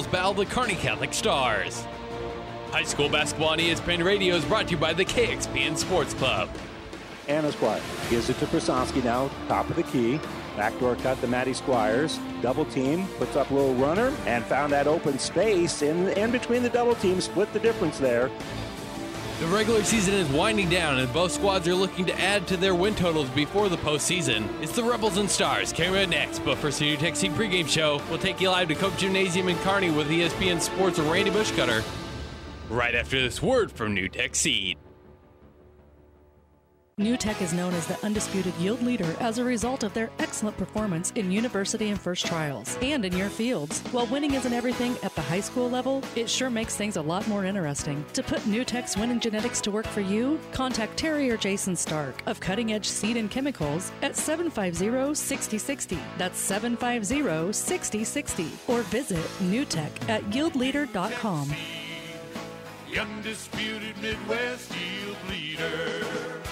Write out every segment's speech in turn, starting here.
Rebels battle the Kearney Catholic Stars. High school basketball on ESPN Radio is brought to you by the KXPN Sports Club. Anna Squire gives it to Prasonsky now, top of the key. Backdoor cut to Maddie Squires. Double team, puts up a little runner, and found that open space in between the double teams, split the difference there. The regular season is winding down, and both squads are looking to add to their win totals before the postseason. It's the Rebels and Stars coming up next, but first the New Tech Seed pregame show. We'll take you live to Cope Gymnasium in Kearney with ESPN Sports' Randy Bushcutter right after this word from New Tech Seed. New Tech is known as the undisputed yield leader as a result of their excellent performance in university and first trials and in your fields. While winning isn't everything at the high school level, it sure makes things a lot more interesting. To put New Tech's winning genetics to work for you, contact Terry or Jason Stark of Cutting Edge Seed and Chemicals at 750-6060. That's 750-6060. Or visit newtech at yieldleader.com. The undisputed Midwest yield leader.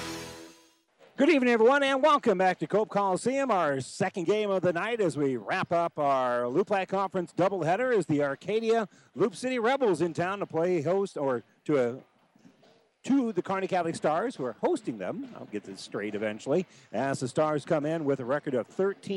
Good evening, everyone, and welcome back to Cope Coliseum, our second game of the night as we wrap up our Loup Lake Conference doubleheader as the Arcadia Loup City Rebels in town to play host or to the Kearney Catholic Stars, who are hosting them. I'll get this straight eventually. As the Stars come in with a record of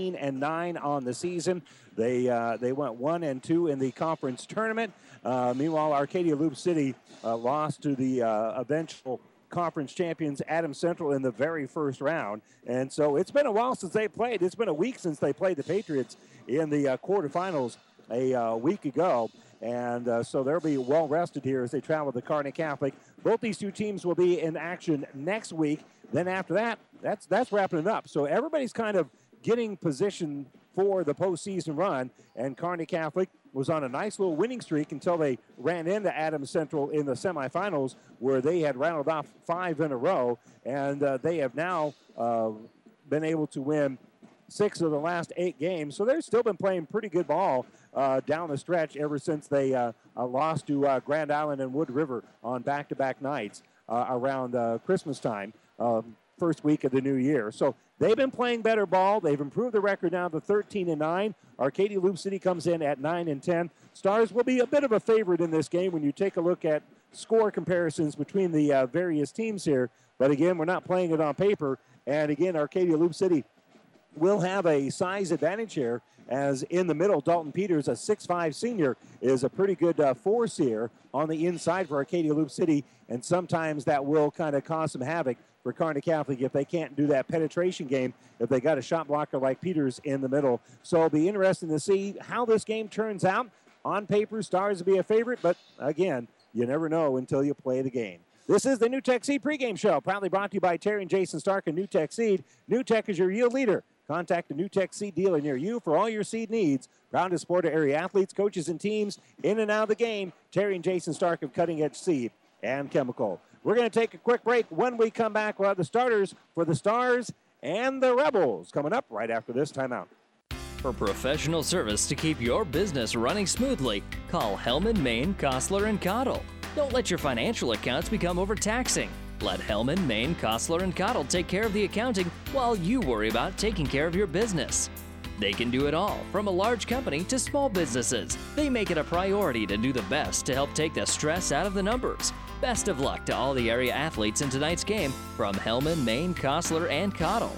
13-9 on the season, they went 1-2 in the conference tournament. Meanwhile, Arcadia Loup City lost to the eventual conference champions Adams Central in the very first round. And so it's been a while since they played. It's been a week since they played the Patriots in the quarterfinals a week ago. And so they'll be well rested here as they travel to Kearney Catholic. Both these two teams will be in action next week. Then after that, that's wrapping it up. So everybody's kind of getting positioned for the postseason run. And Kearney Catholic was on a nice little winning streak until they ran into Adams Central in the semifinals, where they had rattled off 5 in a row. And they have now been able to win 6 of the last 8 games. So they've still been playing pretty good ball down the stretch ever since they lost to Grand Island and Wood River on back-to-back nights around Christmas time, first week of the new year. So they've been playing better ball. They've improved the record now to 13-9. Arcadia Loup City comes in at 9-10. Stars will be a bit of a favorite in this game when you take a look at score comparisons between the various teams here. But again, we're not playing it on paper. And again, Arcadia Loup City will have a size advantage here, as in the middle, Dalton Peters, a 6'5 senior, is a pretty good force here on the inside for Arcadia Loup City, and sometimes that will kind of cause some havoc for Kearney Catholic if they can't do that penetration game, if they got a shot blocker like Peters in the middle. So it'll be interesting to see how this game turns out. On paper, Stars will be a favorite, but again, you never know until you play the game. This is the New Tech Seed pregame show, proudly brought to you by Terry and Jason Stark and New Tech Seed. New Tech is your yield leader. Contact a New Tech Seed dealer near you for all your seed needs. Proud to support area athletes, coaches, and teams in and out of the game. Terry and Jason Stark of Cutting Edge Seed and Chemical. We're going to take a quick break. When we come back, we'll have the starters for the Stars and the Rebels coming up right after this timeout. For professional service to keep your business running smoothly, call Hellman, Maine, Kostler, and Cottle. Don't let your financial accounts become overtaxing. Let Hellman, Maine, Kostler, and Cottle take care of the accounting while you worry about taking care of your business. They can do it all, from a large company to small businesses. They make it a priority to do the best to help take the stress out of the numbers. Best of luck to all the area athletes in tonight's game from Hellman, Maine, Kostler, and Cottle.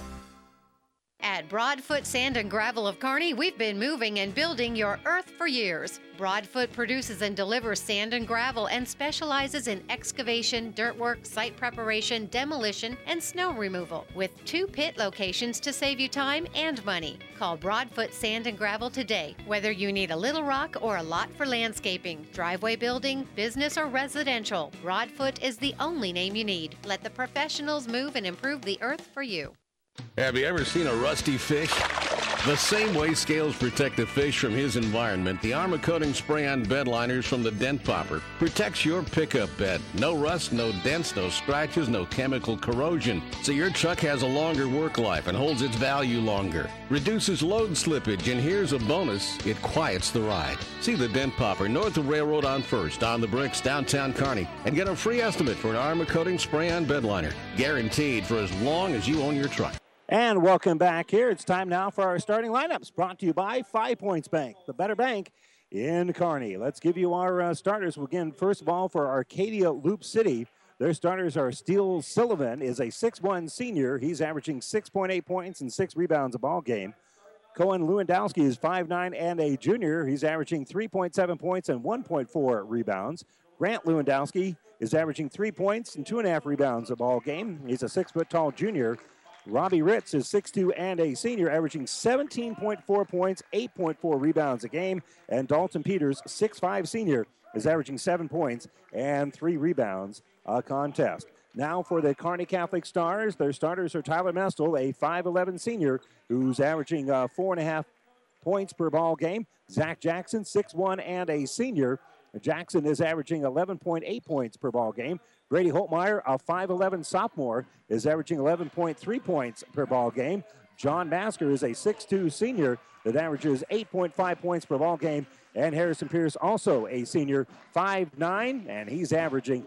At Broadfoot Sand and Gravel of Kearney, we've been moving and building your earth for years. Broadfoot produces and delivers sand and gravel and specializes in excavation, dirt work, site preparation, demolition, and snow removal, with 2 pit locations to save you time and money. Call Broadfoot Sand and Gravel today, whether you need a little rock or a lot for landscaping, driveway building, business, or residential. Broadfoot is the only name you need. Let the professionals move and improve the earth for you. Have you ever seen a rusty fish? The same way scales protect the fish from his environment, the Armor Coating Spray-On bed liners from the Dent Popper protects your pickup bed. No rust, no dents, no scratches, no chemical corrosion. So your truck has a longer work life and holds its value longer. Reduces load slippage, and here's a bonus, it quiets the ride. See the Dent Popper north of Railroad on First, on the Bricks, downtown Kearney, and get a free estimate for an Armor Coating Spray-On bed liner. Guaranteed for as long as you own your truck. And welcome back here. It's time now for our starting lineups, brought to you by 5 Points Bank, the better bank in Kearney. Let's give you our starters. Again, first of all, for Arcadia Loop City, their starters are Steele Sullivan, is a 6'1 senior. He's averaging 6.8 points and 6 rebounds a ball game. Cohen Lewandowski is 5'9 and a junior. He's averaging 3.7 points and 1.4 rebounds. Grant Lewandowski is averaging 3 points and 2.5 rebounds a ball game. He's a 6-foot-tall junior. Robbie Ritz is 6'2 and a senior, averaging 17.4 points, 8.4 rebounds a game. And Dalton Peters, 6'5 senior, is averaging 7 points and 3 rebounds a contest. Now for the Kearney Catholic Stars, their starters are Tyler Mestel, a 5'11 senior, who's averaging 4.5 points per ball game. Zach Jackson, 6'1 and a senior. Jackson is averaging 11.8 points per ball game. Brady Holtmeyer, a 5'11 sophomore, is averaging 11.3 points per ball game. John Masker is a 6'2 senior that averages 8.5 points per ball game. And Harrison Pierce, also a senior, 5'9", and he's averaging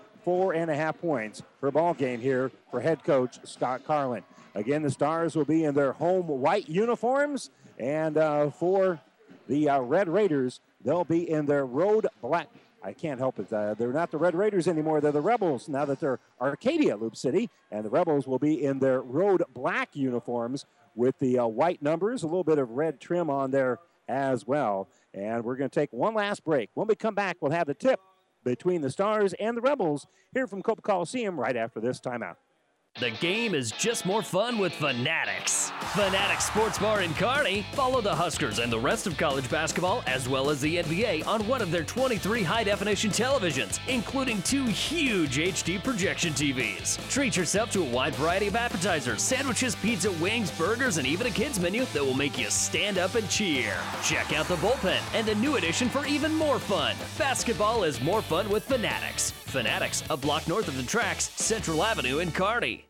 4.5 points per ball game here for head coach Scott Carlin. Again, the Stars will be in their home white uniforms, and for the Red Raiders, they'll be in their road black. I can't help it. They're not the Red Raiders anymore. They're the Rebels now that they're Arcadia Loop City, and the Rebels will be in their road black uniforms with the white numbers, a little bit of red trim on there as well. And we're going to take one last break. When we come back, we'll have the tip between the Stars and the Rebels here from Cope Coliseum right after this timeout. The game is just more fun with Fanatics. Fanatics Sports Bar in Kearney. Follow the Huskers and the rest of college basketball as well as the NBA on one of their 23 high-definition televisions, including 2 huge HD projection TVs. Treat yourself to a wide variety of appetizers, sandwiches, pizza, wings, burgers, and even a kids menu that will make you stand up and cheer. Check out the bullpen and a new addition for even more fun. Basketball is more fun with Fanatics. Fanatics, a block north of the tracks, Central Avenue in Kearney.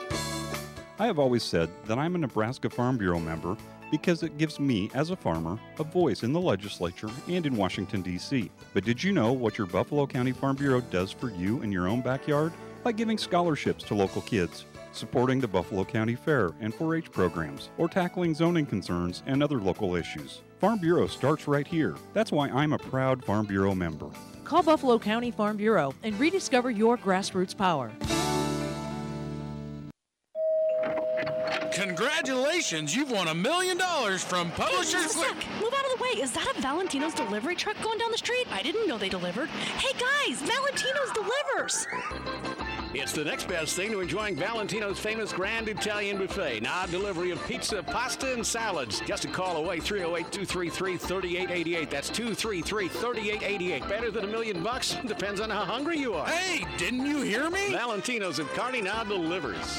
I have always said that I'm a Nebraska Farm Bureau member because it gives me, as a farmer, a voice in the legislature and in Washington, D.C. But did you know what your Buffalo County Farm Bureau does for you in your own backyard? By giving scholarships to local kids, supporting the Buffalo County Fair and 4-H programs, or tackling zoning concerns and other local issues. Farm Bureau starts right here. That's why I'm a proud Farm Bureau member. Call Buffalo County Farm Bureau and rediscover your grassroots power. Congratulations, you've won $1 million from Publishers Clearing. Move out of the way. Is that a Valentino's delivery truck going down the street? I didn't know they delivered. Hey guys, Valentino's delivers. It's the next best thing to enjoying Valentino's famous Grand Italian Buffet. Now, delivery of pizza, pasta, and salads. Just a call away, 308-233-3888. That's 233-3888. Better than $1 million? Depends on how hungry you are. Hey, didn't you hear me? Valentino's of Kearney now delivers.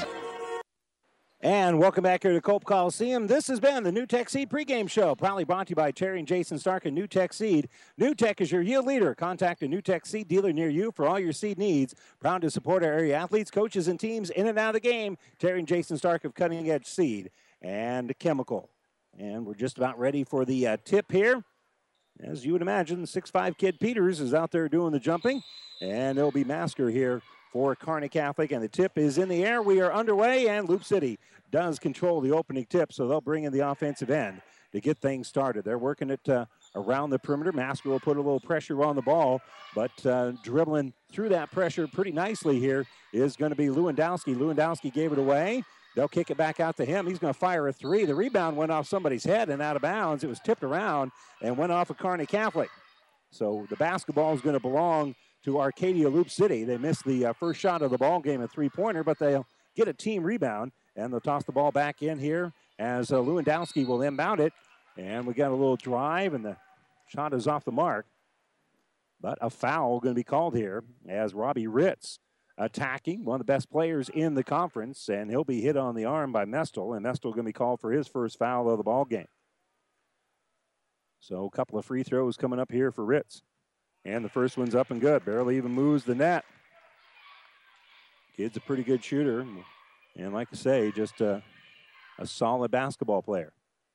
And welcome back here to Cope Coliseum. This has been the New Tech Seed pregame show, proudly brought to you by Terry and Jason Stark and New Tech Seed. New Tech is your yield leader. Contact a New Tech Seed dealer near you for all your seed needs. Proud to support our area athletes, coaches, and teams in and out of the game. Terry and Jason Stark of Cutting Edge Seed and Chemical. And we're just about ready for the tip here. As you would imagine, 6'5" kid Peters is out there doing the jumping. And it'll be Masker here for Kearney Catholic, and the tip is in the air. We are underway, and Loop City does control the opening tip, so they'll bring in the offensive end to get things started. They're working it around the perimeter. Masker will put a little pressure on the ball, but dribbling through that pressure pretty nicely here is going to be Lewandowski. Lewandowski gave it away. They'll kick it back out to him. He's going to fire a three. The rebound went off somebody's head and out of bounds. It was tipped around and went off of Kearney Catholic. So the basketball is going to belong to Arcadia Loop City. They missed the first shot of the ball game, a three-pointer, but they'll get a team rebound, and they'll toss the ball back in here as Lewandowski will inbound it. And we got a little drive, and the shot is off the mark. But a foul going to be called here as Robbie Ritz attacking, one of the best players in the conference, and he'll be hit on the arm by Mestel, and Mestel going to be called for his first foul of the ball game. So a couple of free throws coming up here for Ritz. And the first one's up and good. Barely even moves the net. Kid's a pretty good shooter. And like I say, just a solid basketball player.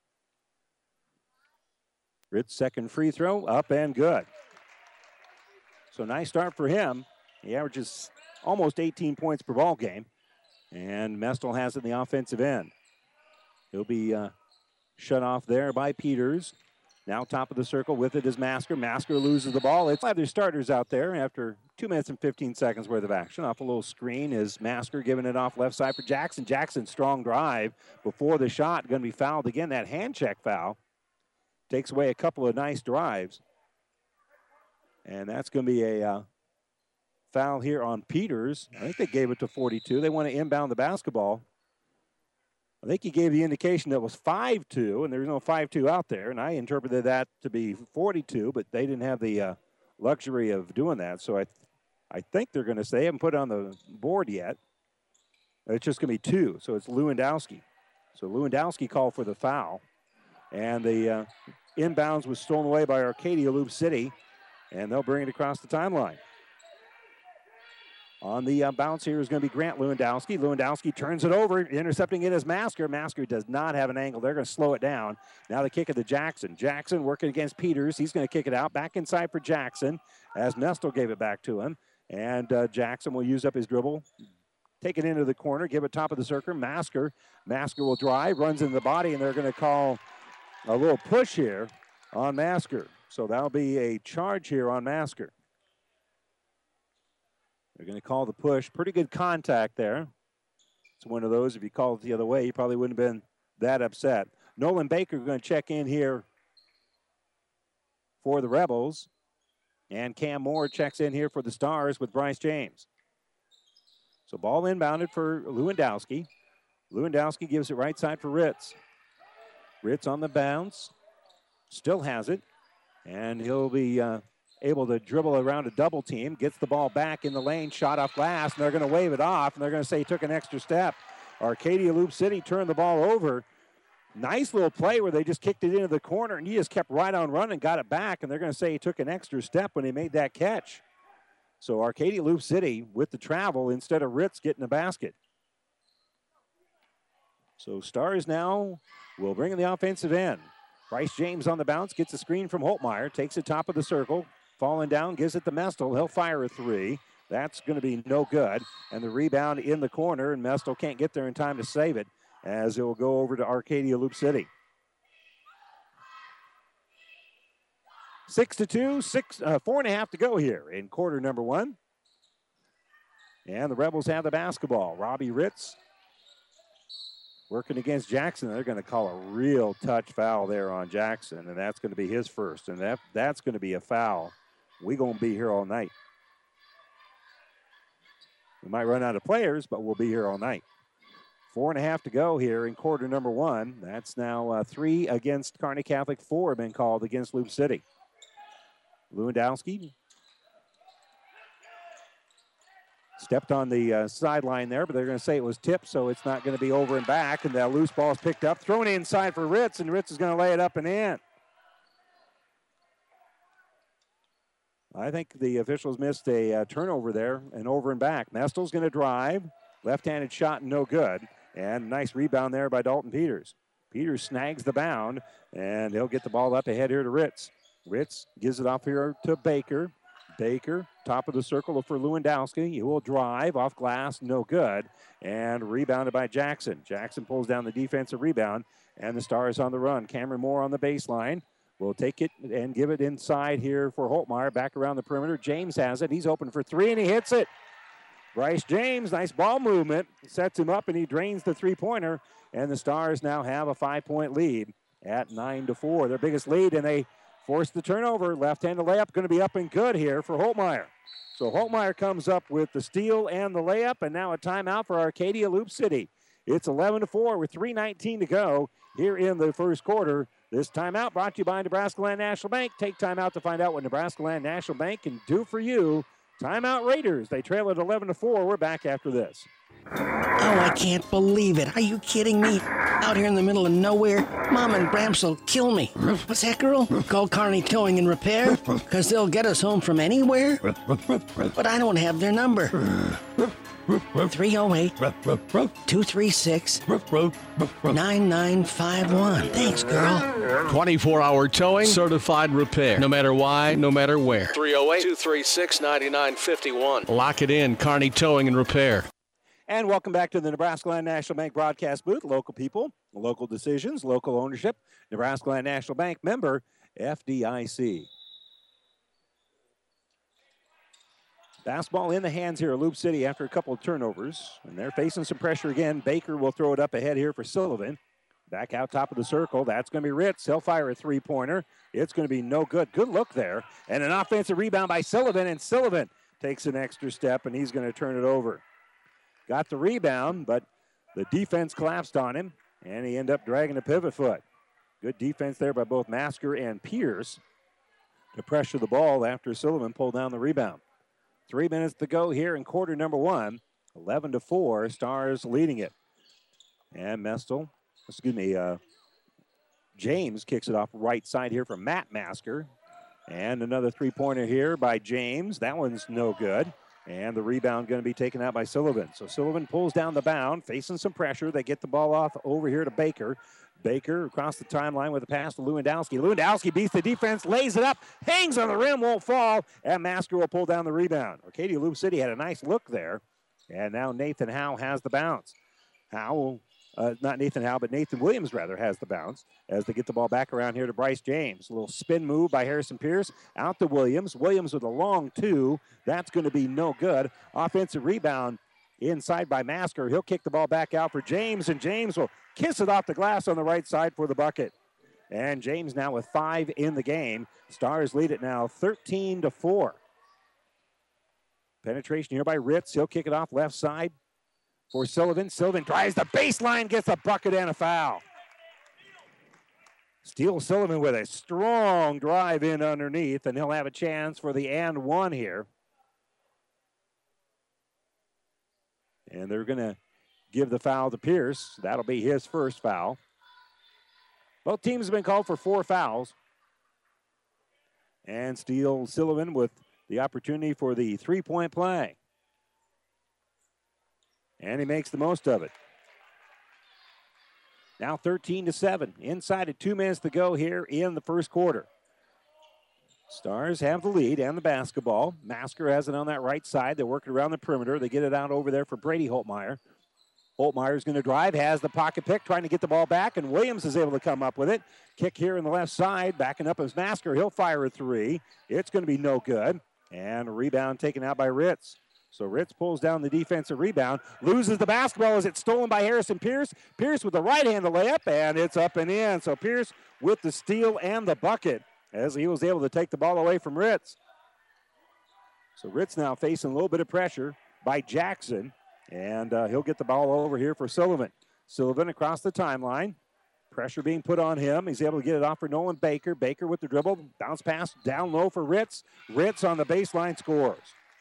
Ritz second free throw, up and good. So nice start for him. He averages almost 18 points per ball game. And Mestel has it in the offensive end. He'll be shut off there by Peters. Now top of the circle with it is Masker. Masker loses the ball. It's their starters out there after 2 minutes and 15 seconds worth of action. Off a little screen is Masker giving it off left side for Jackson. Jackson, strong drive before the shot. Going to be fouled again. That hand check foul takes away a couple of nice drives. And that's going to be a foul here on Peters. I think they gave it to 42. They want to inbound the basketball. I think he gave the indication that it was 5-2, and there's no 5-2 out there, and I interpreted that to be 42, but they didn't have the luxury of doing that. So I think they're going to say, they haven't put it on the board yet. It's just going to be 2, so it's Lewandowski. So Lewandowski called for the foul, and the inbounds was stolen away by Arcadia Loop City, and they'll bring it across the timeline. On the bounce here is going to be Grant Lewandowski. Lewandowski turns it over, intercepting it as Masker. Masker does not have an angle. They're going to slow it down. Now the kick of the Jackson. Jackson working against Peters. He's going to kick it out. Back inside for Jackson as Mestel gave it back to him. And Jackson will use up his dribble. Take it into the corner. Give it top of the circle. Masker will drive. Runs into the body, and they're going to call a little push here on Masker. So that'll be a charge here on Masker. They're going to call the push. Pretty good contact there. It's one of those, if you called it the other way, you probably wouldn't have been that upset. Nolan Baker going to check in here for the Rebels. And Cam Moore checks in here for the Stars with Bryce James. So ball inbounded for Lewandowski. Lewandowski gives it right side for Ritz. Ritz on the bounce. Still has it. And he'll be able to dribble around a double team, gets the ball back in the lane, shot off glass, and they're going to wave it off, and they're going to say he took an extra step. Arcadia Loop City turned the ball over. Nice little play where they just kicked it into the corner, and he just kept right on running, got it back, and they're going to say he took an extra step when he made that catch. So Arcadia Loop City with the travel instead of Ritz getting the basket. So Stars now will bring in the offensive end. Bryce James on the bounce, gets a screen from Holtmeyer, takes it top of the circle. Falling down, gives it to Mestel. He'll fire a 3. That's going to be no good. And the rebound in the corner, and Mestel can't get there in time to save it as it will go over to Arcadia Loop City. 6-2, 4.5 to go here in quarter number 1. And the Rebels have the basketball. Robbie Ritz working against Jackson. They're going to call a real touch foul there on Jackson, and that's going to be his first. And that's going to be a foul. We're going to be here all night. We might run out of players, but we'll be here all night. 4.5 to go here in quarter number 1. That's now 3 against Kearney Catholic. 4 have been called against Loop City. Lewandowski stepped on the sideline there, but they're going to say it was tipped, so it's not going to be over and back. And that loose ball is picked up, thrown inside for Ritz, and Ritz is going to lay it up and in. I think the officials missed a turnover there, and over and back. Mestel's going to drive. Left-handed shot, no good. And nice rebound there by Dalton Peters. Peters snags the bound, and he'll get the ball up ahead here to Ritz. Ritz gives it off here to Baker. Baker, top of the circle for Lewandowski. He will drive off glass, no good. And rebounded by Jackson. Jackson pulls down the defensive rebound, and the Stars on the run. Cameron Moore on the baseline. Will take it and give it inside here for Holtmeyer. Back around the perimeter. James has it. He's open for 3, and he hits it. Bryce James, nice ball movement. Sets him up, and he drains the three-pointer. And the Stars now have a 5-point lead at 9-4. Their biggest lead, and they force the turnover. Left-handed layup going to be up and good here for Holtmeyer. So Holtmeyer comes up with the steal and the layup, and now a timeout for Arcadia Loop City. It's 11-4 with 3:19 to go here in the first quarter. This timeout brought to you by Nebraska Land National Bank. Take time out to find out what Nebraska Land National Bank can do for you. Timeout Raiders. They trail at 11-4. We're back after this. Oh, I can't believe it. Are you kidding me? Out here in the middle of nowhere, Mom and Bramps will kill me. What's that, girl? Call Kearney Towing and Repair? Because they'll get us home from anywhere? But I don't have their number. 308-236-9951. Thanks, girl. 24-hour towing, certified repair. No matter why, no matter where. 308-236-9951. Lock it in, Kearney Towing and Repair. And welcome back to the Nebraska Land National Bank broadcast booth. Local people, local decisions, local ownership. Nebraska Land National Bank, member FDIC. Basketball in the hands here of Loop City after a couple of turnovers. And they're facing some pressure again. Baker will throw it up ahead here for Sullivan. Back out top of the circle. That's going to be Ritz. He'll fire a three-pointer. It's going to be no good. Good look there. And an offensive rebound by Sullivan. And Sullivan takes an extra step, and he's going to turn it over. Got the rebound, but the defense collapsed on him, and he ended up dragging the pivot foot. Good defense there by both Masker and Pierce to pressure the ball after Sullivan pulled down the rebound. 3 minutes to go here in quarter number one. 11-4, Stars leading it. And James kicks it off right side here from Matt Masker. And another three-pointer here by James. That one's no good. And the rebound going to be taken out by Sullivan. So Sullivan pulls down the bound, facing some pressure. They get the ball off over here to Baker. Baker across the timeline with a pass to Lewandowski. Lewandowski beats the defense, lays it up, hangs on the rim, won't fall, and Masker will pull down the rebound. Arcadia Loop City had a nice look there, and now Nathan Howe has the bounce. Not Nathan Howe, but Nathan Williams, rather, has the bounce as they get the ball back around here to Bryce James. A little spin move by Harrison Pierce out to Williams. Williams with a long two. That's going to be no good. Offensive rebound inside by Masker. He'll kick the ball back out for James, and James will kiss it off the glass on the right side for the bucket. And James now with 5 in the game. Stars lead it now 13-4. Penetration here by Ritz. He'll kick it off left side for Sullivan. Sullivan drives the baseline, gets a bucket and a foul. Steele Sullivan with a strong drive in underneath, and he'll have a chance for the and one here. And they're going to give the foul to Pierce. That'll be his first foul. Both teams have been called for 4 fouls. And Steele Sullivan with the opportunity for the three-point play. And he makes the most of it. Now 13-7. Inside of 2 minutes to go here in the first quarter. Stars have the lead and the basketball. Masker has it on that right side. They're working around the perimeter. They get it out over there for Brady Holtmeyer. Holtmeyer's going to drive, has the pocket pick, trying to get the ball back, and Williams is able to come up with it. Kick here in the left side, backing up as Masker. He'll fire a three. It's going to be no good. And a rebound taken out by Ritz. So Ritz pulls down the defensive rebound, loses the basketball as it's stolen by Harrison Pierce. Pierce with the right-handed layup, and it's up and in. So Pierce with the steal and the bucket as he was able to take the ball away from Ritz. So Ritz now facing a little bit of pressure by Jackson, and he'll get the ball over here for Sullivan. Sullivan across the timeline. Pressure being put on him. He's able to get it off for Nolan Baker. Baker with the dribble. Bounce pass down low for Ritz. Ritz on the baseline scores.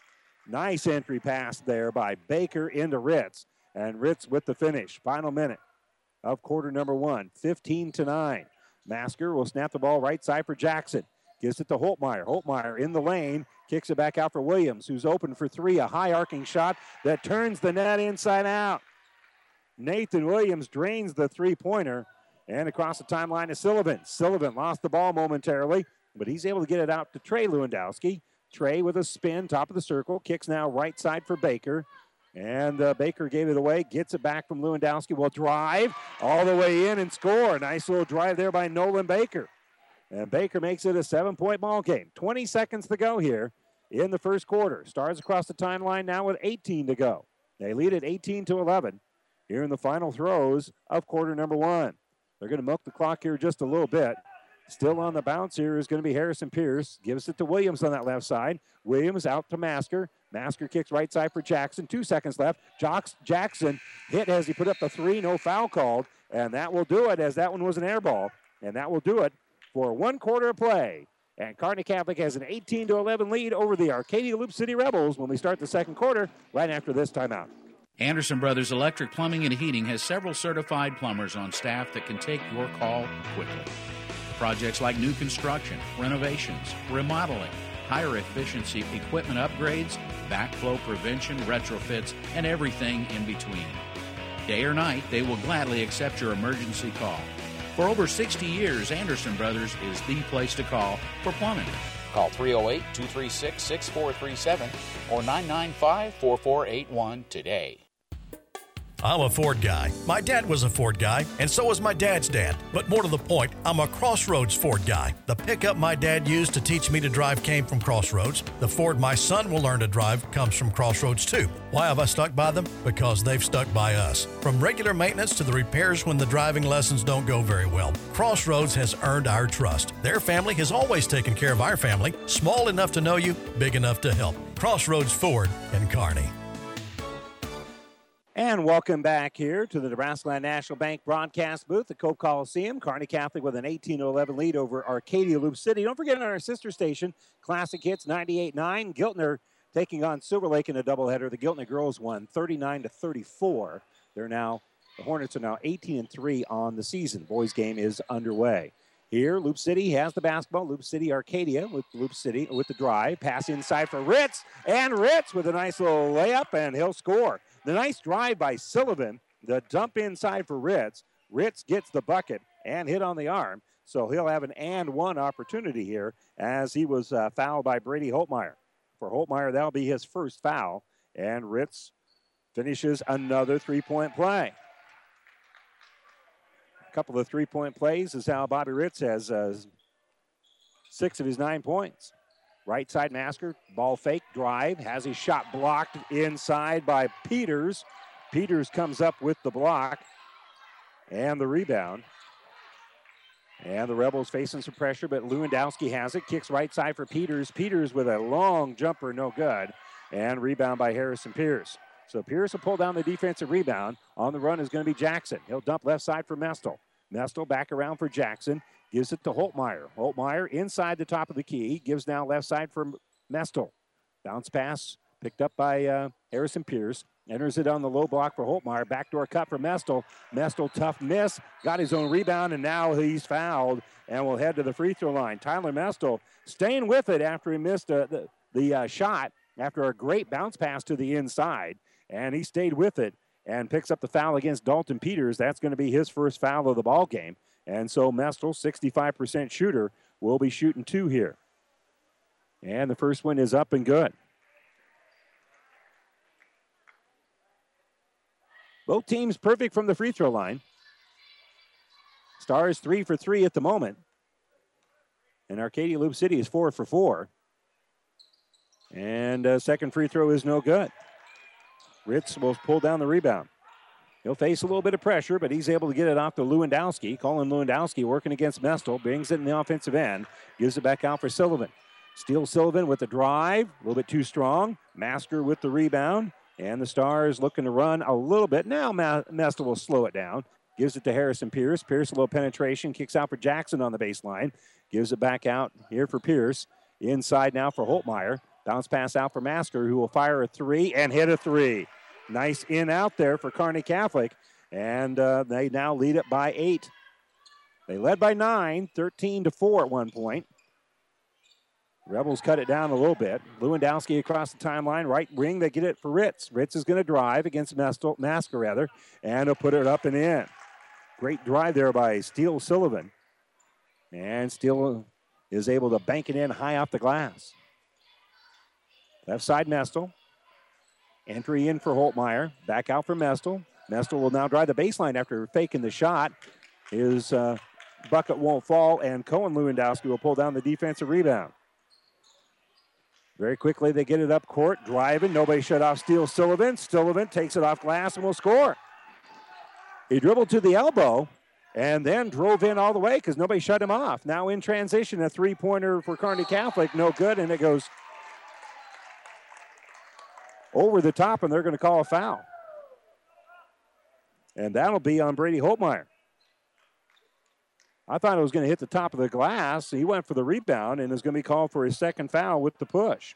Nice entry pass there by Baker into Ritz. And Ritz with the finish. Final minute of quarter number one. 15-9. Masker will snap the ball right side for Jackson. Gives it to Holtmeyer. Holtmeyer in the lane. Kicks it back out for Williams, who's open for three. A high arcing shot that turns the net inside out. Nathan Williams drains the three-pointer. And across the timeline to Sullivan. Sullivan lost the ball momentarily, but he's able to get it out to Trey Lewandowski. Trey with a spin, top of the circle. Kicks now right side for Baker. And Baker gave it away. Gets it back from Lewandowski. Will drive all the way in and score. Nice little drive there by Nolan Baker. And Baker makes it a 7-point ball game. 20 seconds to go here in the first quarter. Stars across the timeline now with 18 to go. They lead at 18-11 here in the final throws of quarter number one. They're going to milk the clock here just a little bit. Still on the bounce here is going to be Harrison Pierce. Gives it to Williams on that left side. Williams out to Masker. Masker kicks right side for Jackson. 2 seconds left. Jackson hit as he put up the three. No foul called. And that will do it as that one was an air ball. And that will do it for 1 quarter of play. And Kearney Catholic has an 18-11 lead over the Arcadia Loop City Rebels when we start the second quarter right after this timeout. Anderson Brothers Electric Plumbing and Heating has several certified plumbers on staff that can take your call quickly. Projects like new construction, renovations, remodeling, higher efficiency equipment upgrades, backflow prevention, retrofits, and everything in between. Day or night, they will gladly accept your emergency call. For over 60 years, Anderson Brothers is the place to call for plumbing. Call 308-236-6437 or 995-4481 today. I'm a Ford guy. My dad was a Ford guy, and so was my dad's dad. But more to the point, I'm a Crossroads Ford guy. The pickup my dad used to teach me to drive came from Crossroads. The Ford my son will learn to drive comes from Crossroads too. Why have I stuck by them? Because they've stuck by us. From regular maintenance to the repairs when the driving lessons don't go very well, Crossroads has earned our trust. Their family has always taken care of our family, small enough to know you, big enough to help. Crossroads Ford in Kearney. And welcome back here to the Nebraska Land National Bank broadcast booth at Cope Coliseum. Kearney Catholic with an 18-11 lead over Arcadia Loop City. Don't forget on our sister station, Classic Hits 98.9. Giltner taking on Silver Lake in a doubleheader. The Giltner girls won 39-34. The Hornets are now 18-3 on the season. Boys game is underway. Here, Loop City has the basketball. Loop City Arcadia with Loop City with the drive. Pass inside for Ritz. And Ritz with a nice little layup, and he'll score. The nice drive by Sullivan. The dump inside for Ritz. Ritz gets the bucket and hit on the arm. So he'll have an and one opportunity here as he was fouled by Brady Holtmeyer. For Holtmeyer, that'll be his first foul. And Ritz finishes another three-point play. A couple of three-point plays is how Bobby Ritz has 6 of his 9 points. Right side Masker, ball fake, drive, has his shot blocked inside by Peters. Peters comes up with the block and the rebound. And the Rebels facing some pressure, but Lewandowski has it, kicks right side for Peters. Peters with a long jumper, no good. And rebound by Harrison Pierce. So Pierce will pull down the defensive rebound. On the run is going to be Jackson. He'll dump left side for Mestel. Mestel back around for Jackson. Gives it to Holtmeyer. Holtmeyer inside the top of the key. Gives now left side for Mestel. Bounce pass picked up by Harrison Pierce. Enters it on the low block for Holtmeyer. Backdoor cut for Mestel. Mestel, tough miss. Got his own rebound, and now he's fouled and will head to the free throw line. Tyler Mestel staying with it after he missed the shot after a great bounce pass to the inside. And he stayed with it and picks up the foul against Dalton Peters. That's going to be his first foul of the ball game. And so Mestel, 65% shooter, will be shooting 2 here. And the first one is up and good. Both teams perfect from the free throw line. Stars 3 for 3 at the moment. And Arcadia Loop City is 4 for 4. And second free throw is no good. Ritz will pull down the rebound. He'll face a little bit of pressure, but he's able to get it off to Lewandowski. Colin Lewandowski working against Mestel. Brings it in the offensive end. Gives it back out for Sullivan. Steele Sullivan with the drive. A little bit too strong. Masker with the rebound. And the Stars looking to run a little bit. Now Mestel will slow it down. Gives it to Harrison Pierce. Pierce a little penetration. Kicks out for Jackson on the baseline. Gives it back out here for Pierce. Inside now for Holtmeyer. Bounce pass out for Masker, who will fire a 3 and hit a 3. Nice in out there for Kearney Catholic. And they now lead it by 8. They led by 9, 13-4 at one point. Rebels cut it down a little bit. Lewandowski across the timeline. Right wing, they get it for Ritz. Ritz is going to drive against Masker, and he'll put it up and in. Great drive there by Steele Sullivan. And Steele is able to bank it in high off the glass. Left side Mestel. Entry in for Holtmeyer. Back out for Mestel. Mestel will now drive the baseline after faking the shot. His bucket won't fall, and Cohen Lewandowski will pull down the defensive rebound. Very quickly, they get it up court, driving. Nobody shut off Steele Sullivan. Sullivan takes it off glass and will score. He dribbled to the elbow and then drove in all the way because nobody shut him off. Now in transition, a three-pointer for Kearney Catholic. No good, and it goes over the top, and they're going to call a foul. And that'll be on Brady Holtmeyer. I thought it was going to hit the top of the glass. He went for the rebound and is going to be called for his second foul with the push.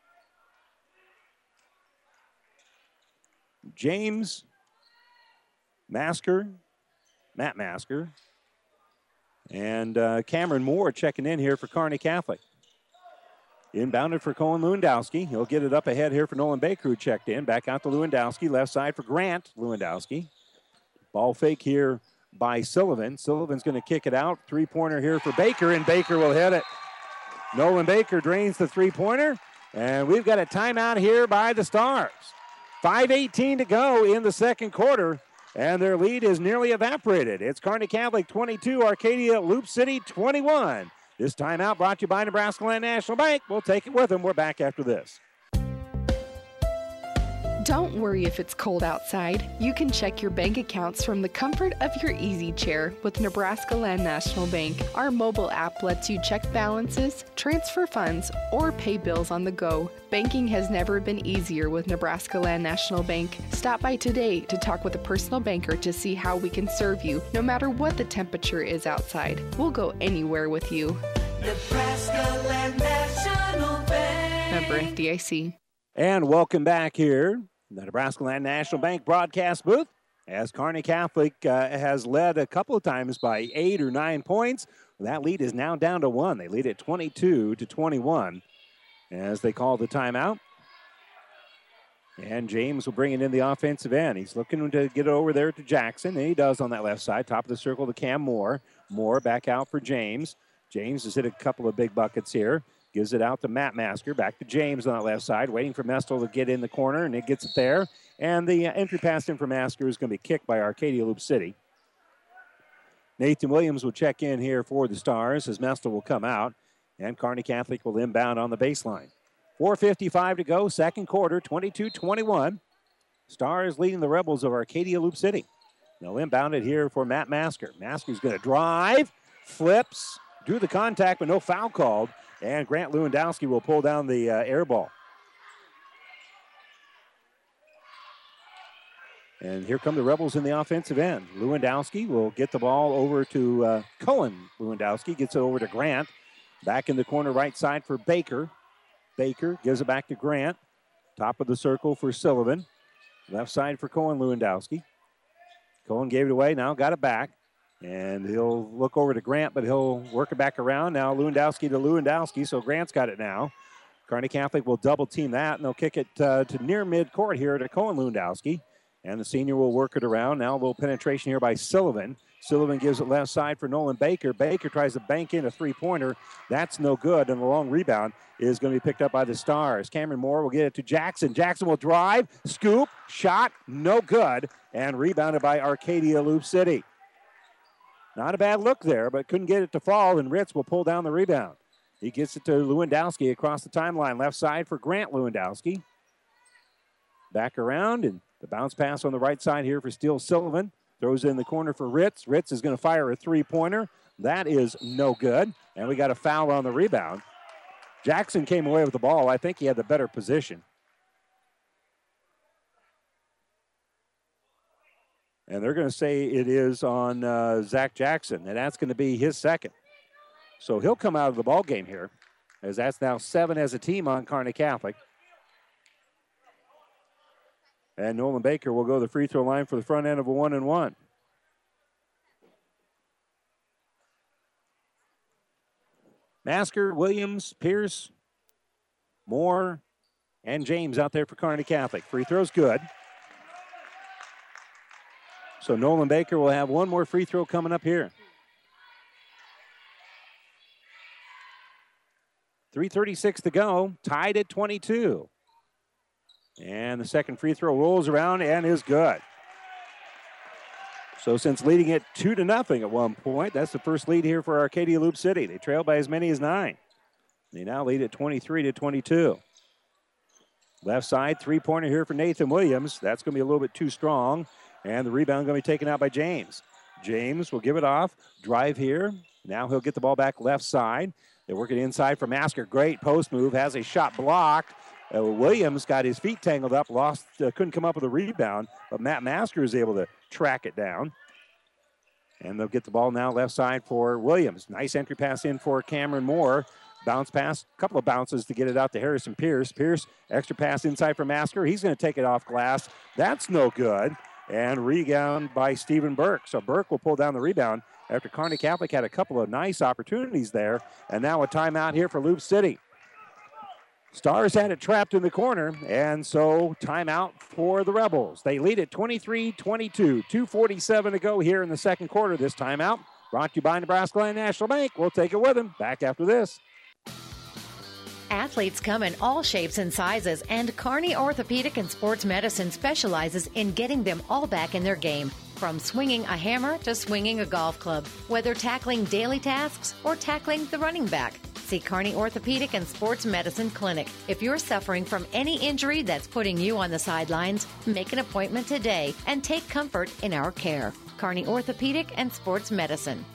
James Masker, Matt Masker, and Cameron Moore checking in here for Kearney Catholic. Inbounded for Colin Lewandowski. He'll get it up ahead here for Nolan Baker, who checked in. Back out to Lewandowski. Left side for Grant Lewandowski. Ball fake here by Sullivan. Sullivan's going to kick it out. Three-pointer here for Baker, and Baker will hit it. Nolan Baker drains the three-pointer, and we've got a timeout here by the Stars. 5:18 to go in the second quarter, and their lead is nearly evaporated. It's Kearney Catholic 22, Arcadia Loop City 21. This timeout brought to you by Nebraska Land National Bank. We'll take it with them. We're back after this. Don't worry if it's cold outside. You can check your bank accounts from the comfort of your easy chair with Nebraska Land National Bank. Our mobile app lets you check balances, transfer funds, or pay bills on the go. Banking has never been easier with Nebraska Land National Bank. Stop by today to talk with a personal banker to see how we can serve you, no matter what the temperature is outside. We'll go anywhere with you. Nebraska Land National Bank. Member FDIC. And welcome back here. The Nebraska Land National Bank broadcast booth, as Kearney Catholic has led a couple of times by 8 or 9 points. That lead is now down to 1. They lead at 22-21 as they call the timeout. And James will bring it in the offensive end. He's looking to get it over there to Jackson, and he does on that left side. Top of the circle to Cam Moore. Moore back out for James. James has hit a couple of big buckets here. Gives it out to Matt Masker. Back to James on that left side. Waiting for Mestel to get in the corner, and it gets it there. And the entry pass in for Masker is going to be kicked by Arcadia Loop City. Nathan Williams will check in here for the Stars as Mestel will come out. And Kearney Catholic will inbound on the baseline. 4:55 to go, second quarter, 22-21. Stars leading the Rebels of Arcadia Loop City. They'll inbound it here for Matt Masker. Masker's going to drive, flips, do the contact, but no foul called. And Grant Lewandowski will pull down the air ball. And here come the Rebels in the offensive end. Lewandowski will get the ball over to Cohen. Lewandowski gets it over to Grant. Back in the corner right side for Baker. Baker gives it back to Grant. Top of the circle for Sullivan. Left side for Cohen Lewandowski. Cohen gave it away, now got it back. And he'll look over to Grant, but he'll work it back around. Now Lewandowski to Lewandowski, so Grant's got it now. Kearney Catholic will double team that, and they'll kick it to near midcourt here to Cohen Lewandowski. And the senior will work it around. Now a little penetration here by Sullivan. Sullivan gives it left side for Nolan Baker. Baker tries to bank in a three-pointer. That's no good, and the long rebound is going to be picked up by the Stars. Cameron Moore will get it to Jackson. Jackson will drive, scoop, shot, no good, and rebounded by Arcadia Loop City. Not a bad look there, but couldn't get it to fall, and Ritz will pull down the rebound. He gets it to Lewandowski across the timeline. Left side for Grant Lewandowski. Back around, and the bounce pass on the right side here for Steele Sullivan. Throws it in the corner for Ritz. Ritz is going to fire a three-pointer. That is no good, and we got a foul on the rebound. Jackson came away with the ball. I think he had the better position. And they're going to say it is on Zach Jackson, and that's going to be his second. So he'll come out of the ball game here, as that's now 7 as a team on Kearney Catholic. And Nolan Baker will go to the free throw line for the front end of a 1-and-1. Masker, Williams, Pierce, Moore, and James out there for Kearney Catholic. Free throw's good. So Nolan Baker will have one more free throw coming up here. 3:36 to go, tied at 22. And the second free throw rolls around and is good. So since leading it 2-0 at one point, that's the first lead here for Arcadia Loop City. They trail by as many as 9. They now lead at 23-22. Left side, three-pointer here for Nathan Williams. That's going to be a little bit too strong. And the rebound going to be taken out by James. James will give it off. Drive here. Now he'll get the ball back left side. They work it inside for Masker. Great post move. Has a shot blocked. Williams got his feet tangled up. Couldn't come up with a rebound. But Matt Masker is able to track it down. And they'll get the ball now left side for Williams. Nice entry pass in for Cameron Moore. Bounce pass, a couple of bounces to get it out to Harrison Pierce. Pierce, extra pass inside for Masker. He's going to take it off glass. That's no good. And rebound by Stephen Burke. So Burke will pull down the rebound after Kearney Catholic had a couple of nice opportunities there. And now a timeout here for Loop City. Stars had it trapped in the corner, and so timeout for the Rebels. They lead at 23-22. 2:47 to go here in the second quarter. This timeout brought to you by Nebraska Land National Bank. We'll take it with them. Back after this. Athletes come in all shapes and sizes, and Kearney Orthopedic and Sports Medicine specializes in getting them all back in their game. From swinging a hammer to swinging a golf club, whether tackling daily tasks or tackling the running back. See Kearney Orthopedic and Sports Medicine Clinic. If you're suffering from any injury that's putting you on the sidelines, make an appointment today and take comfort in our care. Kearney Orthopedic and Sports Medicine.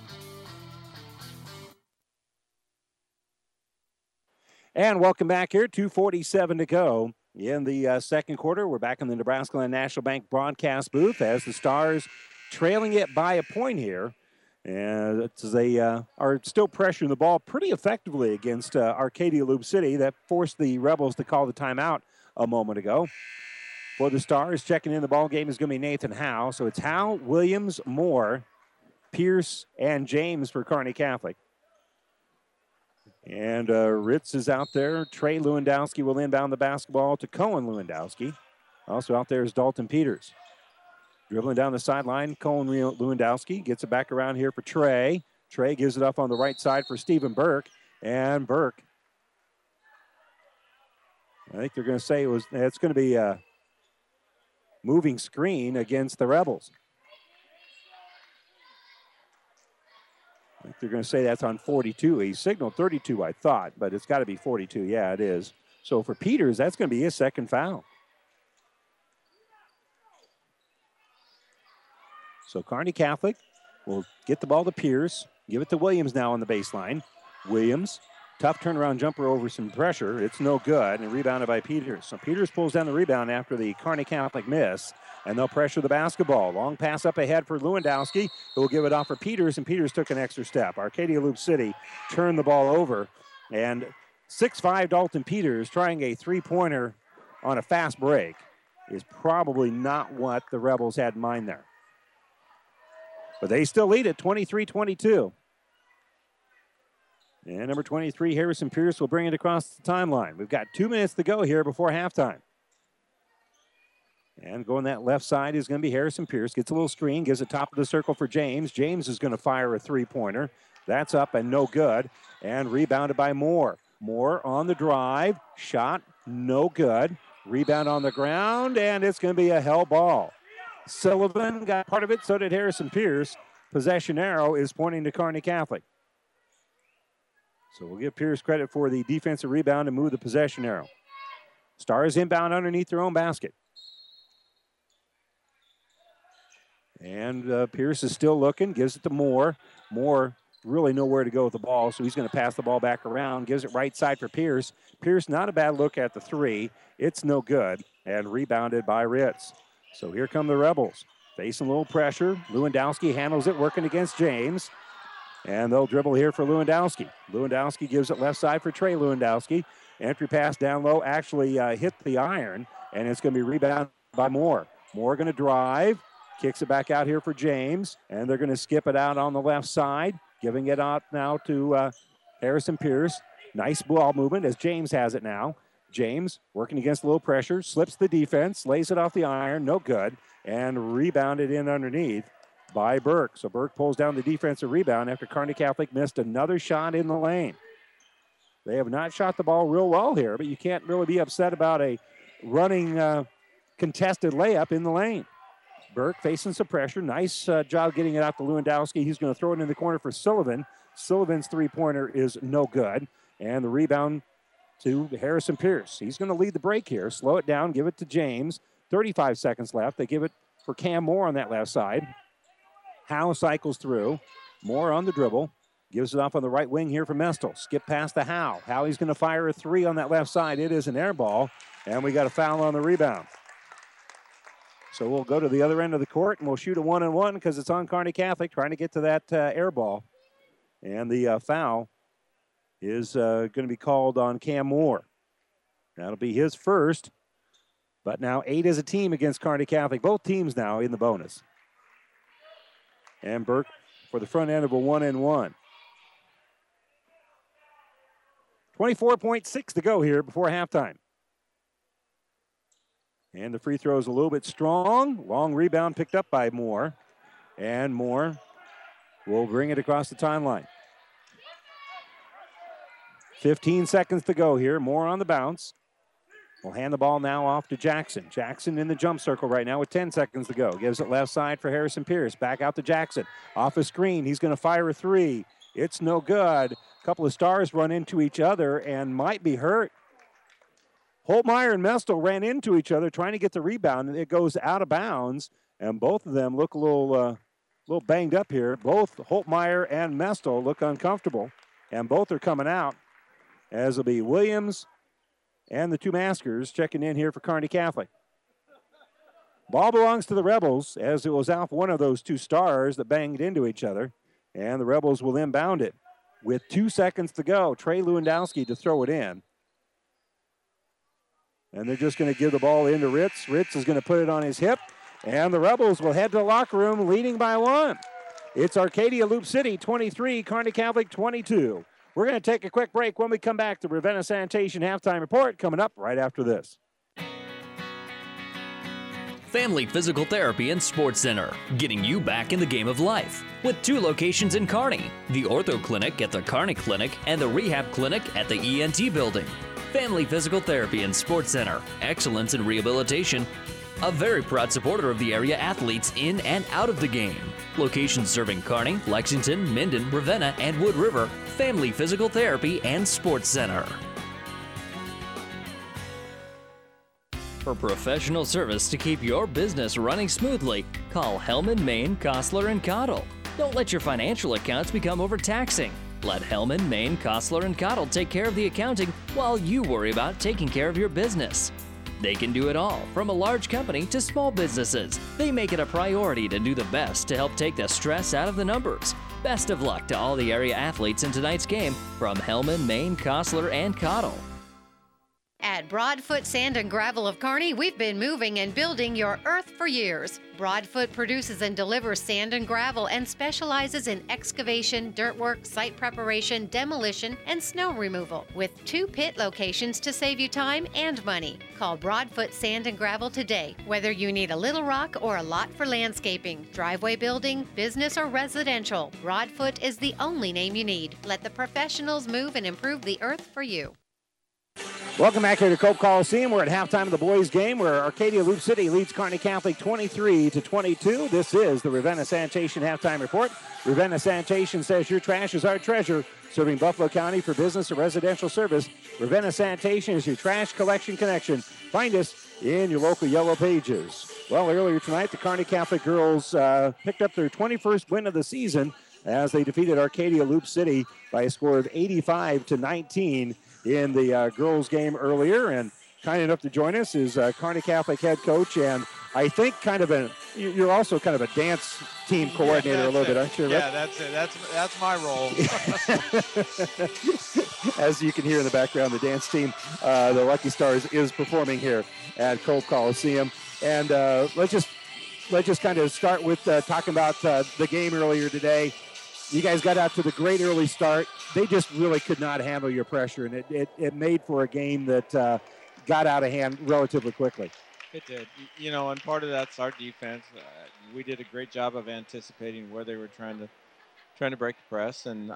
And welcome back here, 2:47 to go in the second quarter. We're back in the Nebraska Land National Bank broadcast booth as the Stars trailing it by a point here. And they are still pressuring the ball pretty effectively against Arcadia Loop City. That forced the Rebels to call the timeout a moment ago. For the Stars, checking in the ball game is going to be Nathan Howe. So it's Howe, Williams, Moore, Pierce, and James for Kearney Catholic. And Ritz is out there. Trey Lewandowski will inbound the basketball to Cohen Lewandowski. Also out there is Dalton Peters. Dribbling down the sideline, Cohen Lewandowski gets it back around here for Trey. Trey gives it up on the right side for Stephen Burke. And Burke, I think they're going to say it's going to be a moving screen against the Rebels. I think they're going to say that's on 42. He signaled 32, I thought, but it's got to be 42. Yeah, it is. So for Peters, that's going to be his second foul. So Kearney Catholic will get the ball to Pierce, give it to Williams now on the baseline. Williams, tough turnaround jumper over some pressure. It's no good, and rebounded by Peters. So Peters pulls down the rebound after the Kearney Catholic miss, and they'll pressure the basketball. Long pass up ahead for Lewandowski, who will give it off for Peters, and Peters took an extra step. Arcadia Loop City turned the ball over, and 6'5" Dalton Peters trying a three-pointer on a fast break is probably not what the Rebels had in mind there. But they still lead it 23-22. And number 23, Harrison Pierce, will bring it across the timeline. We've got 2 minutes to go here before halftime. And going that left side is going to be Harrison Pierce. Gets a little screen, gives it top of the circle for James. James is going to fire a three-pointer. That's up and no good. And rebounded by Moore. Moore on the drive. Shot, no good. Rebound on the ground, and it's going to be a hell ball. Sullivan got part of it, so did Harrison Pierce. Possession arrow is pointing to Kearney Catholic. So we'll give Pierce credit for the defensive rebound and move the possession arrow. Stars inbound underneath their own basket. And Pierce is still looking, gives it to Moore. Moore really nowhere to go with the ball, so he's going to pass the ball back around, gives it right side for Pierce. Pierce, not a bad look at the three. It's no good, and rebounded by Ritz. So here come the Rebels, facing a little pressure. Lewandowski handles it, working against James. And they'll dribble here for Lewandowski. Lewandowski gives it left side for Trey Lewandowski. Entry pass down low actually hit the iron, and it's going to be rebounded by Moore. Moore going to drive, kicks it back out here for James, and they're going to skip it out on the left side, giving it out now to Harrison Pierce. Nice ball movement as James has it now. James working against a little pressure, slips the defense, lays it off the iron, no good, and rebounded in underneath by Burke. So Burke pulls down the defensive rebound after Kearney Catholic missed another shot in the lane. They have not shot the ball real well here, but you can't really be upset about a running contested layup in the lane. Burke facing some pressure. Nice job getting it out to Lewandowski. He's going to throw it in the corner for Sullivan. Sullivan's three-pointer is no good. And the rebound to Harrison Pierce. He's going to lead the break here. Slow it down, give it to James. 35 seconds left. They give it for Cam Moore on that left side. Howe cycles through. Moore on the dribble. Gives it off on the right wing here for Mestel. Skip past to Howe. Howie's going to fire a three on that left side. It is an air ball. And we got a foul on the rebound. So we'll go to the other end of the court and we'll shoot a 1-on-1 because it's on Kearney Catholic trying to get to that air ball. And the foul is going to be called on Cam Moore. That'll be his first. But now 8 as a team against Kearney Catholic. Both teams now in the bonus. And Burke for the front end of a 1-and-1. 24.6 to go here before halftime. And the free throw is a little bit strong. Long rebound picked up by Moore. And Moore will bring it across the timeline. 15 seconds to go here. More on the bounce. We'll hand the ball now off to Jackson. Jackson in the jump circle right now with 10 seconds to go. Gives it left side for Harrison Pierce. Back out to Jackson. Off a screen. He's going to fire a three. It's no good. A couple of stars run into each other and might be hurt. Holtmeyer and Mestel ran into each other trying to get the rebound, and it goes out of bounds, and both of them look a little banged up here. Both Holtmeyer and Mestel look uncomfortable, and both are coming out, as it'll be Williams and the two maskers checking in here for Kearney Catholic. Ball belongs to the Rebels, as it was off one of those two stars that banged into each other, and the Rebels will inbound it. With 2 seconds to go, Trey Lewandowski to throw it in. And they're just going to give the ball into Ritz. Ritz is going to put it on his hip, and the Rebels will head to the locker room leading by 1. It's Arcadia Loop City 23, Kearney Catholic 22. We're going to take a quick break. When we come back, the Ravenna Sanitation halftime report coming up right after this. Family Physical Therapy and Sports Center, getting you back in the game of life. With 2 locations in Kearney, the Ortho Clinic at the Kearney Clinic and the Rehab Clinic at the ENT Building. Family Physical Therapy and Sports Center, excellence in rehabilitation. A very proud supporter of the area athletes in and out of the game. Locations serving Kearney, Lexington, Minden, Ravenna, and Wood River. Family Physical Therapy and Sports Center. For professional service to keep your business running smoothly, call Hellman, Maine, Kostler, and Cottle. Don't let your financial accounts become overtaxing. Let Hellman, Maine, Kostler, and Cottle take care of the accounting while you worry about taking care of your business. They can do it all, from a large company to small businesses. They make it a priority to do the best to help take the stress out of the numbers. Best of luck to all the area athletes in tonight's game from Hellman, Maine, Kostler, and Cottle. At Broadfoot Sand and Gravel of Kearney, we've been moving and building your earth for years. Broadfoot produces and delivers sand and gravel and specializes in excavation, dirt work, site preparation, demolition, and snow removal, with 2 pit locations to save you time and money. Call Broadfoot Sand and Gravel today, whether you need a little rock or a lot for landscaping, driveway building, business, or residential. Broadfoot is the only name you need. Let the professionals move and improve the earth for you. Welcome back here to Cope Coliseum. We're at halftime of the boys' game where Arcadia Loop City leads Kearney Catholic 23-22. This is the Ravenna Sanitation halftime report. Ravenna Sanitation says your trash is our treasure, serving Buffalo County for business or residential service. Ravenna Sanitation is your trash collection connection. Find us in your local Yellow Pages. Well, earlier tonight, the Kearney Catholic girls picked up their 21st win of the season as they defeated Arcadia Loop City by a score of 85-19. In the girls' game earlier, and kind enough to join us is Kearney Catholic head coach, and I think you're also kind of a dance team coordinator a little bit, aren't you? Yeah, that's it. That's my role. As you can hear in the background, the dance team, the Lucky Stars, is performing here at Cope Coliseum, and let's just kind of start with talking about the game earlier today. You guys got out to the great early start. They just really could not handle your pressure, and it made for a game that got out of hand relatively quickly. It did. You know, and part of that's our defense. We did a great job of anticipating where they were trying to break the press, and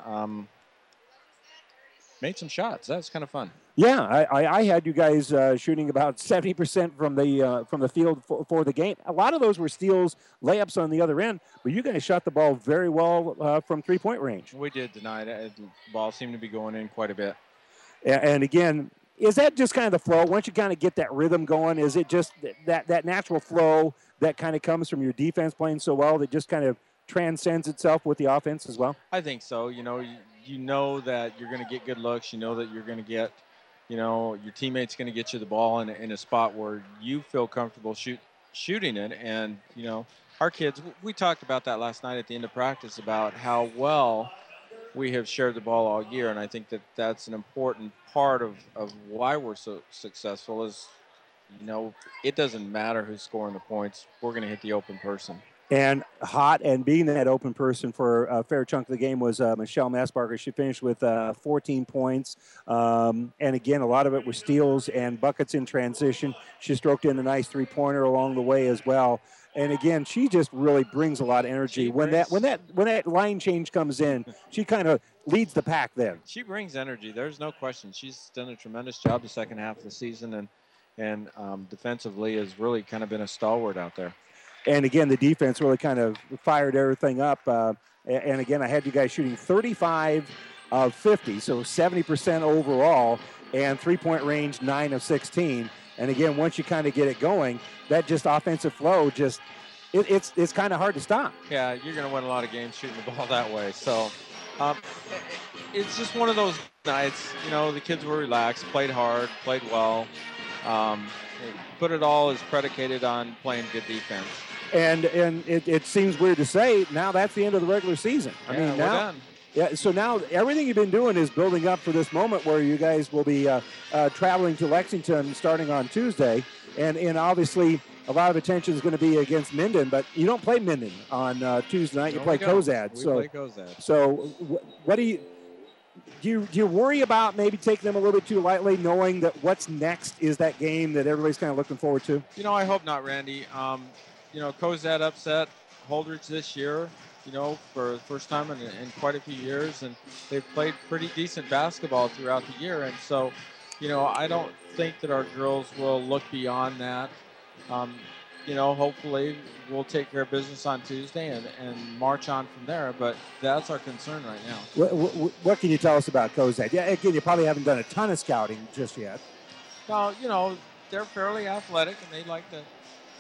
made some shots. That was kind of fun. Yeah, I had you guys shooting about 70% from the field for the game. A lot of those were steals, layups on the other end, but you guys shot the ball very well from three-point range. We did tonight. The ball seemed to be going in quite a bit. And again, is that just kind of the flow? Once you kind of get that rhythm going, is it just that natural flow that kind of comes from your defense playing so well that just kind of transcends itself with the offense as well? I think so. You know that you're going to get good looks. You know that you're going to get, your teammate's going to get you the ball in a spot where you feel comfortable shooting it. And, our kids, we talked about that last night at the end of practice about how well we have shared the ball all year. And I think that that's an important part of why we're so successful is, it doesn't matter who's scoring the points. We're going to hit the open person. And hot and being that open person for a fair chunk of the game was Michelle Messbarger. She finished with 14 points. And again, a lot of it was steals and buckets in transition. She stroked in a nice three-pointer along the way as well. And again, she just really brings a lot of energy. When that line change comes in, she kind of leads the pack then. She brings energy. There's no question. She's done a tremendous job the second half of the season, and defensively has really kind of been a stalwart out there. And again, the defense really kind of fired everything up. And again, I had you guys shooting 35 of 50, so 70% overall, and three-point range 9 of 16. And again, once you kind of get it going, that just offensive flow it's kind of hard to stop. Yeah, you're going to win a lot of games shooting the ball that way. So it's just one of those nights. The kids were relaxed, played hard, played well. But it all is predicated on playing good defense. And it seems weird to say, now that's the end of the regular season. I mean, now, we're done. Yeah, so now everything you've been doing is building up for this moment where you guys will be traveling to Lexington starting on Tuesday. And obviously a lot of attention is going to be against Minden, but you don't play Minden on Tuesday night. You play Cozad. We play Cozad. So what do you worry about maybe taking them a little bit too lightly, knowing that what's next is that game that everybody's kind of looking forward to? I hope not, Randy. Cozad upset Holdridge this year, for the first time in quite a few years, and they've played pretty decent basketball throughout the year. And so, I don't think that our girls will look beyond that. Hopefully we'll take care of business on Tuesday and march on from there. But that's our concern right now. What can you tell us about Cozad? Yeah, again, you probably haven't done a ton of scouting just yet. No, they're fairly athletic, and they like to,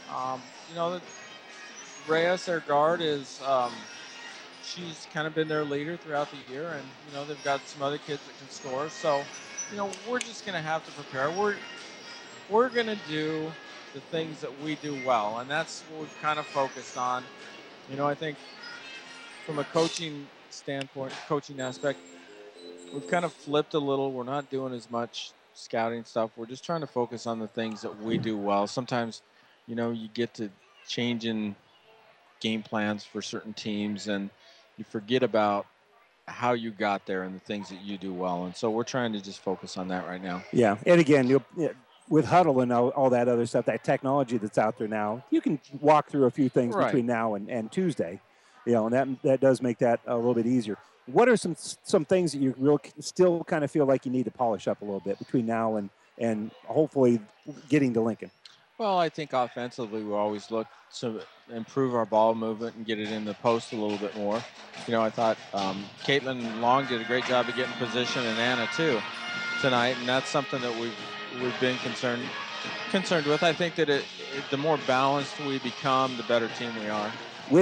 Reyes, their guard, is she's kind of been their leader throughout the year, and they've got some other kids that can score. So, we're just going to have to prepare. We're going to do the things that we do well, and that's what we've kind of focused on. I think from a coaching standpoint, coaching aspect, we've kind of flipped a little. We're not doing as much scouting stuff. We're just trying to focus on the things that we do well. Sometimes, you get to changing game plans for certain teams, and you forget about how you got there and the things that you do well. And so we're trying to just focus on that right now. Yeah, and again, with Huddle and all that other stuff, that technology that's out there now, you can walk through a few things between now and Tuesday, and that does make that a little bit easier. What are some things that you still kind of feel like you need to polish up a little bit between now and hopefully getting to Lincoln? Well, I think offensively we always look to improve our ball movement and get it in the post a little bit more. I thought Caitlin Long did a great job of getting position, and Anna too tonight, and that's something that we've been concerned with. I think that the more balanced we become, the better team we are.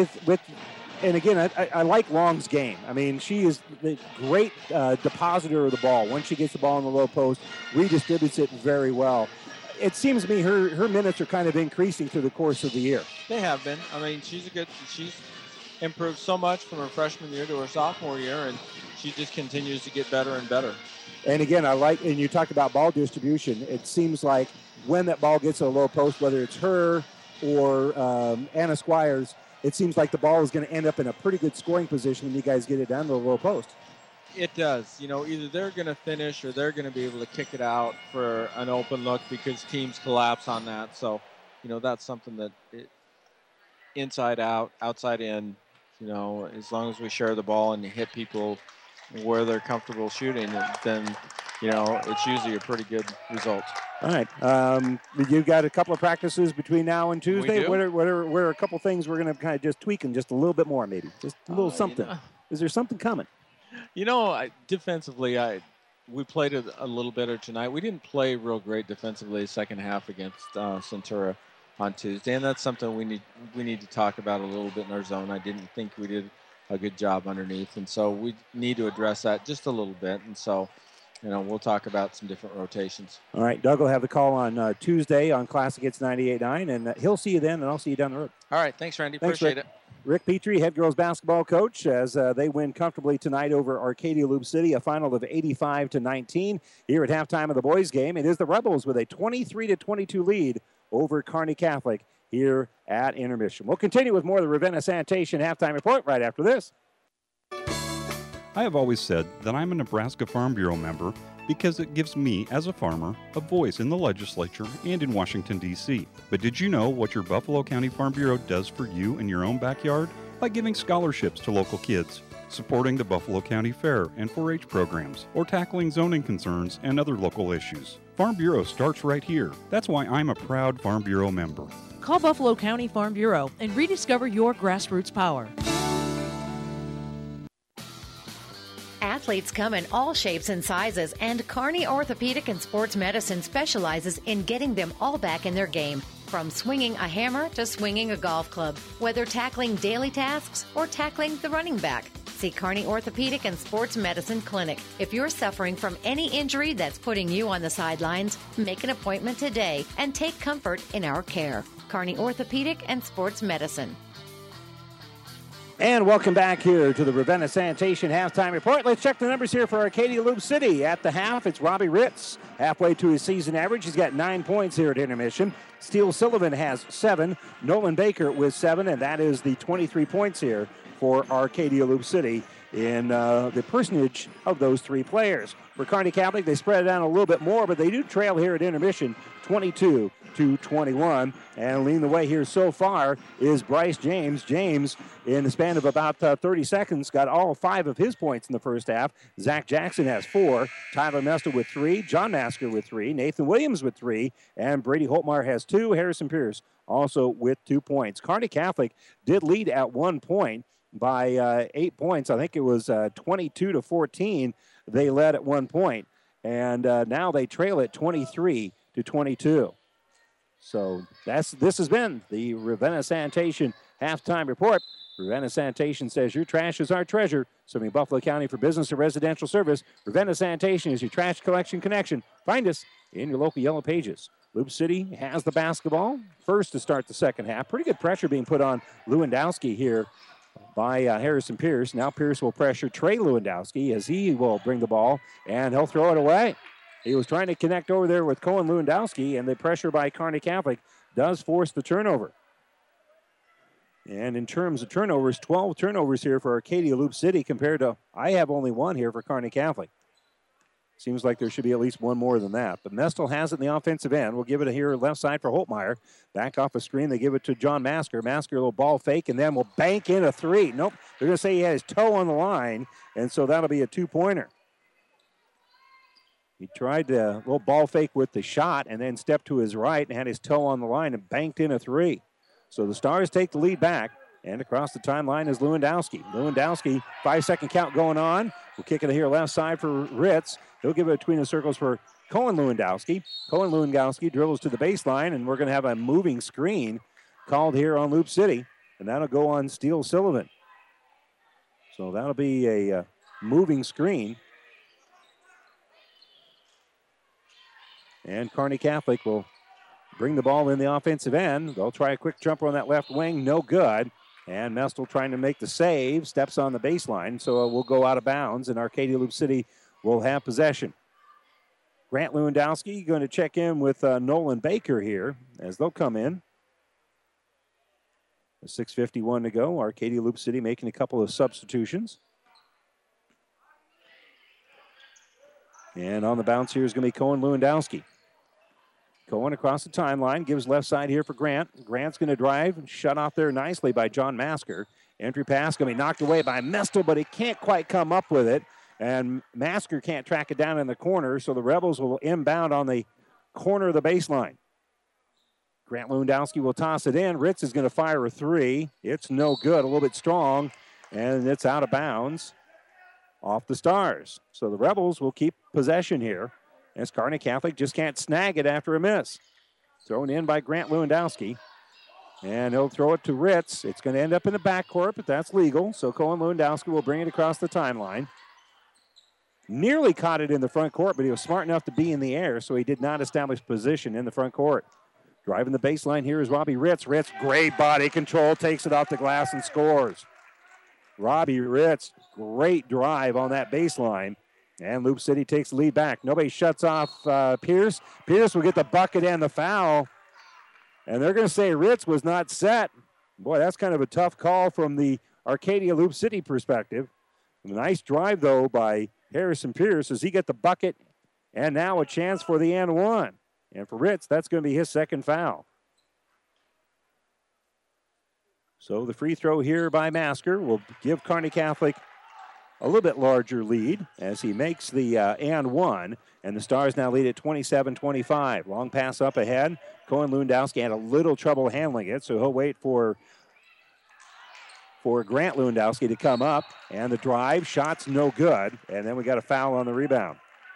And again, I like Long's game. I mean, she is the great depositor of the ball. Once she gets the ball in the low post, redistributes it very well. It seems to me her minutes are kind of increasing through the course of the year. They have been. I mean, she's improved so much from her freshman year to her sophomore year, and she just continues to get better and better. And again, and you talked about ball distribution. It seems like when that ball gets to the low post, whether it's her or Anna Squires, it seems like the ball is going to end up in a pretty good scoring position when you guys get it down to the low post. It does. Either they're going to finish or they're going to be able to kick it out for an open look because teams collapse on that. So, that's something that inside out, outside in, as long as we share the ball and hit people where they're comfortable shooting, then, it's usually a pretty good result. All right. You've got a couple of practices between now and Tuesday. We do. What are a couple things we're going to kind of just tweak and just a little bit more, maybe? Just a little something. Is there something coming? Defensively, we played it a little better tonight. We didn't play real great defensively the second half against Centura on Tuesday, and that's something we need to talk about a little bit in our zone. I didn't think we did a good job underneath, and so we need to address that just a little bit. And so, we'll talk about some different rotations. All right, Doug will have the call on Tuesday on Classic Hits 98.9, and he'll see you then, and I'll see you down the road. All right, thanks, Randy. Thanks, Appreciate Rick. it. Rick Petrie, head girls basketball coach, as they win comfortably tonight over Arcadia Loop City, a final of 85-19. Here at halftime of the boys game, it is the Rebels with a 23-22 lead over Kearney Catholic here at intermission. We'll continue with more of the Ravenna Sanitation halftime report right after this. I have always said that I'm a Nebraska Farm Bureau member because it gives me, as a farmer, a voice in the legislature and in Washington, D.C. But did you know what your Buffalo County Farm Bureau does for you in your own backyard? By giving scholarships to local kids, supporting the Buffalo County Fair and 4-H programs, or tackling zoning concerns and other local issues. Farm Bureau starts right here. That's why I'm a proud Farm Bureau member. Call Buffalo County Farm Bureau and rediscover your grassroots power. Athletes come in all shapes and sizes, and Kearney Orthopedic and Sports Medicine specializes in getting them all back in their game. From swinging a hammer to swinging a golf club, whether tackling daily tasks or tackling the running back. See Kearney Orthopedic and Sports Medicine Clinic. If you're suffering from any injury that's putting you on the sidelines, make an appointment today and take comfort in our care. Kearney Orthopedic and Sports Medicine. And welcome back here to the Ravenna Sanitation halftime report. Let's check the numbers here for Arcadia Loop City. At the half, it's Robbie Ritz. Halfway to his season average, he's got 9 points here at intermission. Steele Sullivan has 7. Nolan Baker with 7, and that is the 23 points here for Arcadia Loop City in the personage of those 3 players. For Kearney Catholic, they spread it out a little bit more, but they do trail here at intermission 22-21. And leading the way here so far is Bryce James. James, in the span of about 30 seconds, got all 5 of his points in the first half. Zach Jackson has 4. Tyler Mestel with 3. John Masker with 3. Nathan Williams with 3. And Brady Holtmeyer has 2. Harrison Pierce also with 2 points. Kearney Catholic did lead at 1 point by 8 points. I think it was 22-14. They led at 1 point. And now they trail at 23-22. So this has been the Ravenna Sanitation halftime report. Ravenna Sanitation says your trash is our treasure. Serving Buffalo County for business and residential service. Ravenna Sanitation is your trash collection connection. Find us in your local Yellow Pages. Loop City has the basketball. First to start the second half. Pretty good pressure being put on Lewandowski here by Harrison Pierce. Now Pierce will pressure Trey Lewandowski as he will bring the ball, and he'll throw it away. He was trying to connect over there with Cohen Lewandowski, and the pressure by Kearney Catholic does force the turnover. And in terms of turnovers, 12 turnovers here for Arcadia Loop City compared to, I have only 1 here for Kearney Catholic. Seems like there should be at least 1 more than that. But Mestel has it in the offensive end. We'll give it here left side for Holtmeyer. Back off a screen, they give it to John Masker. Masker, a little ball fake, and then will bank in a 3. Nope, they're going to say he had his toe on the line, and so that'll be a 2-pointer. He tried a little ball fake with the shot and then stepped to his right and had his toe on the line and banked in a 3. So the Stars take the lead back, and across the timeline is Lewandowski. Lewandowski, 5-second count going on. We'll kick it here left side for Ritz. He'll give it between the circles for Cohen Lewandowski. Cohen Lewandowski dribbles to the baseline, and we're going to have a moving screen called here on Loop City, and that'll go on Steele Sullivan. So that'll be a moving screen. And Kearney Catholic will bring the ball in the offensive end. They'll try a quick jumper on that left wing. No good. And Mestel trying to make the save. Steps on the baseline. So we'll go out of bounds. And Arcadia Loop City will have possession. Grant Lewandowski going to check in with Nolan Baker here as they'll come in. 6:51 to go. Arcadia Loop City making a couple of substitutions. And on the bounce here is going to be Cohen Lewandowski. Cohen across the timeline, gives left side here for Grant. Grant's going to drive and shut off there nicely by John Masker. Entry pass going to be knocked away by Mestel, but he can't quite come up with it. And Masker can't track it down in the corner, so the Rebels will inbound on the corner of the baseline. Grant Lewandowski will toss it in. Ritz is going to fire a 3. It's no good, a little bit strong, and it's out of bounds off the Stars. So the Rebels will keep possession here as Kearney Catholic just can't snag it after a miss. Thrown in by Grant Lewandowski. And he'll throw it to Ritz. It's going to end up in the backcourt, but that's legal. So Cohen Lewandowski will bring it across the timeline. Nearly caught it in the front court, but he was smart enough to be in the air, so he did not establish position in the front court. Driving the baseline here is Robbie Ritz. Ritz, great body control, takes it off the glass and scores. Robbie Ritz, great drive on that baseline. And Loop City takes the lead back. Nobody shuts off Pierce. Pierce will get the bucket and the foul. And they're going to say Ritz was not set. Boy, that's kind of a tough call from the Arcadia Loop City perspective. A nice drive, though, by Harrison Pierce as he got the bucket. And now a chance for the and one. And for Ritz, that's going to be his second foul. So the free throw here by Masker will give Kearney Catholic a little bit larger lead as he makes the and one. And the Stars now lead at 27-25. Long pass up ahead. Cohen Lewandowski had a little trouble handling it, so he'll wait for Grant Lewandowski to come up. And the drive, shot's no good. And then we got a foul on the rebound.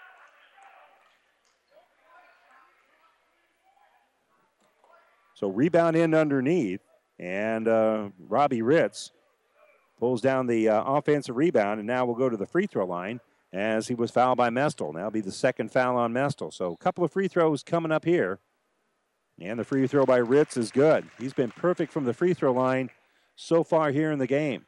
So rebound in underneath. And Robbie Ritz pulls down the offensive rebound, and now we'll go to the free throw line as he was fouled by Mestel. Now it'll be the second foul on Mestel. So a couple of free throws coming up here. And the free throw by Ritz is good. He's been perfect from the free throw line so far here in the game.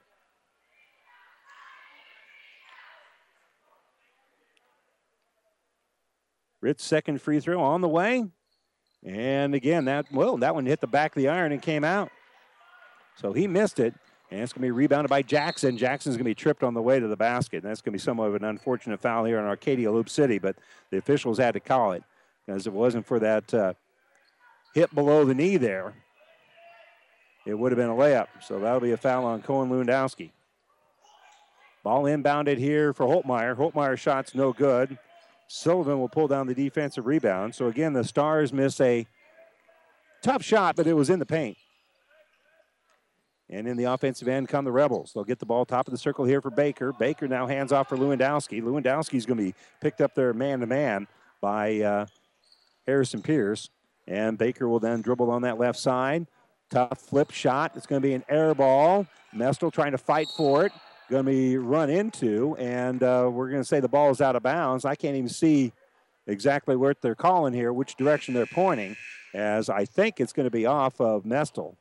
Ritz second free throw on the way. And again, that one hit the back of the iron and came out. So he missed it, and it's going to be rebounded by Jackson. Jackson's going to be tripped on the way to the basket, and that's going to be somewhat of an unfortunate foul here in Arcadia Loop City, but the officials had to call it because if it wasn't for that hit below the knee there, it would have been a layup. So that'll be a foul on Cohen Lewandowski. Ball inbounded here for Holtmeyer. Holtmeyer's shot's no good. Sullivan will pull down the defensive rebound. So again, the Stars miss a tough shot, but it was in the paint. And in the offensive end come the Rebels. They'll get the ball top of the circle here for Baker. Baker now hands off for Lewandowski. Lewandowski's going to be picked up there man-to-man by Harrison Pierce. And Baker will then dribble on that left side. Tough flip shot. It's going to be an air ball. Mestel trying to fight for it. Going to be run into, and we're going to say the ball is out of bounds. I can't even see exactly what they're calling here, which direction they're pointing, as I think it's going to be off of Mestel.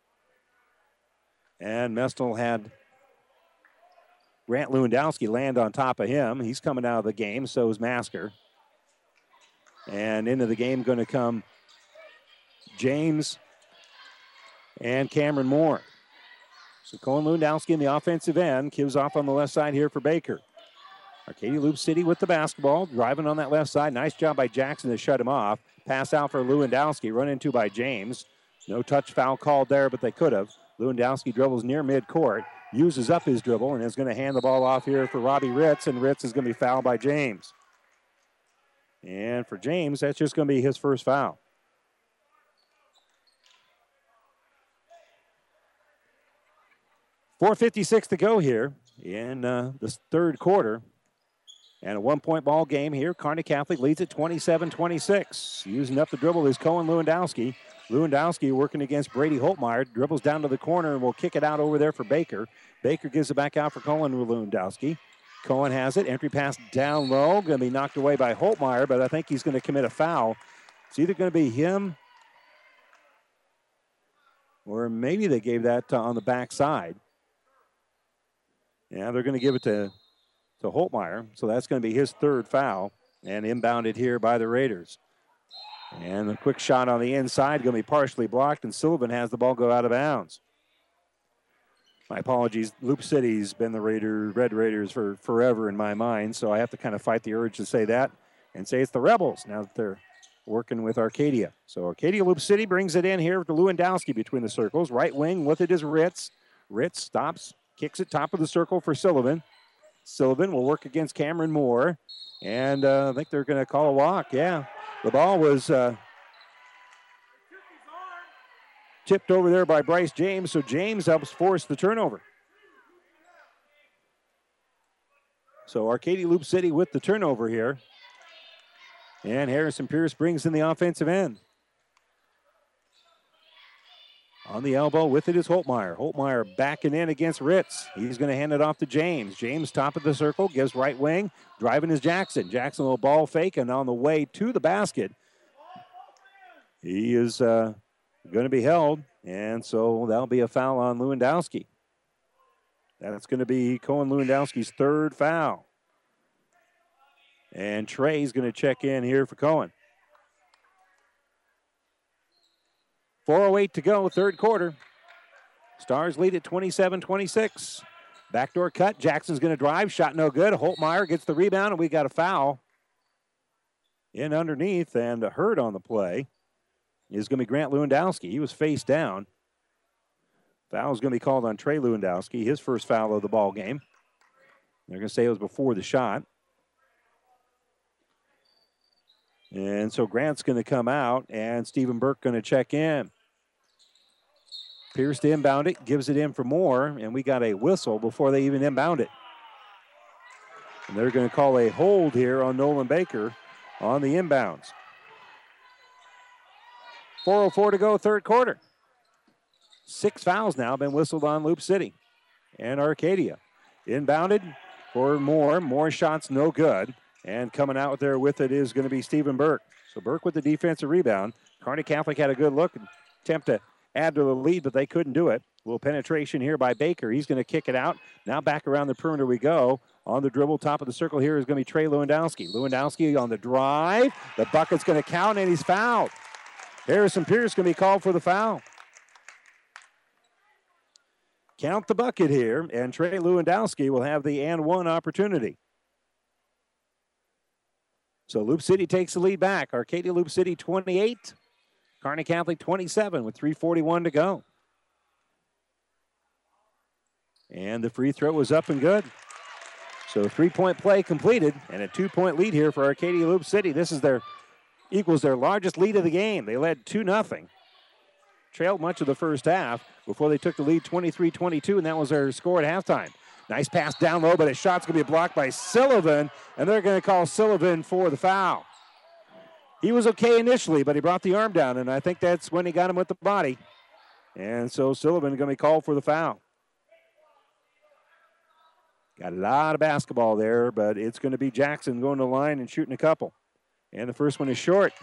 And Mestel had Grant Lewandowski land on top of him. He's coming out of the game, so is Masker. And into the game going to come James and Cameron Moore. So Cohen Lewandowski in the offensive end. Gives off on the left side here for Baker. Arcadia Loop City with the basketball. Driving on that left side. Nice job by Jackson to shut him off. Pass out for Lewandowski. Run into by James. No touch foul called there, but they could have. Lewandowski dribbles near midcourt. Uses up his dribble and is going to hand the ball off here for Robbie Ritz. And Ritz is going to be fouled by James. And for James, that's just going to be his first foul. .456 to go here in the third quarter. And a one-point ball game here. Kearney Catholic leads at 27-26. Using up the dribble is Cohen Lewandowski. Lewandowski working against Brady Holtmeyer. Dribbles down to the corner and will kick it out over there for Baker. Baker gives it back out for Cohen Lewandowski. Cohen has it. Entry pass down low. Going to be knocked away by Holtmeyer, but I think he's going to commit a foul. It's either going to be him or maybe they gave that on the backside. Yeah, they're going to give it to Holtmeyer. So that's going to be his third foul. And inbounded here by the Raiders. And a quick shot on the inside going to be partially blocked. And Sullivan has the ball go out of bounds. My apologies. Loop City's been the Red Raiders for forever in my mind. So I have to kind of fight the urge to say that and say it's the Rebels now that they're working with Arcadia. So Arcadia Loop City brings it in here to Lewandowski between the circles. Right wing with it is Ritz. Ritz stops. Kicks it top of the circle for Sullivan. Sullivan will work against Cameron Moore. And I think they're going to call a walk. Yeah. The ball was tipped over there by Bryce James. So James helps force the turnover. So Arcadia Loop City with the turnover here. And Harrison Pierce brings in the offensive end. On the elbow with it is Holtmeyer. Holtmeyer backing in against Ritz. He's going to hand it off to James. James top of the circle, gives right wing. Driving is Jackson. Jackson will ball fake, and on the way to the basket, he is going to be held. And so that'll be a foul on Lewandowski. That's going to be Cohen Lewandowski's third foul. And Trey's going to check in here for Cohen. 4:08 to go, third quarter. Stars lead at 27-26. Backdoor cut. Jackson's going to drive. Shot no good. Holtmeyer gets the rebound, and we got a foul in underneath, and a hurt on the play is going to be Grant Lewandowski. He was face down. Foul is going to be called on Trey Lewandowski, his first foul of the ball game. They're going to say it was before the shot. And so Grant's going to come out, and Stephen Burke going to check in. Pierce to inbound it, gives it in for Moore, and we got a whistle before they even inbound it. And they're going to call a hold here on Nolan Baker on the inbounds. 4:04 to go, third quarter. 6 fouls now been whistled on Loop City and Arcadia. Inbounded for Moore. More shots no good. And coming out there with it is going to be Stephen Burke. So Burke with the defensive rebound. Kearney Catholic had a good look and attempt to add to the lead, but they couldn't do it. A little penetration here by Baker. He's going to kick it out. Now back around the perimeter we go. On the dribble, top of the circle here is going to be Trey Lewandowski. Lewandowski on the drive. The bucket's going to count, and he's fouled. Harrison Pierce going to be called for the foul. Count the bucket here, and Trey Lewandowski will have the and one opportunity. So Loop City takes the lead back. Arcadia Loop City 28, Kearney Catholic 27 with 3:41 to go. And the free throw was up and good. So 3-point play completed and a 2-point lead here for Arcadia Loop City. This is equals their largest lead of the game. They led 2-0. Trailed much of the first half before they took the lead 23-22, and that was their score at halftime. Nice pass down low, but his shot's going to be blocked by Sullivan, and they're going to call Sullivan for the foul. He was okay initially, but he brought the arm down, and I think that's when he got him with the body. And so Sullivan is going to be called for the foul. Got a lot of basketball there, but it's going to be Jackson going to the line and shooting a couple. And the first one is short.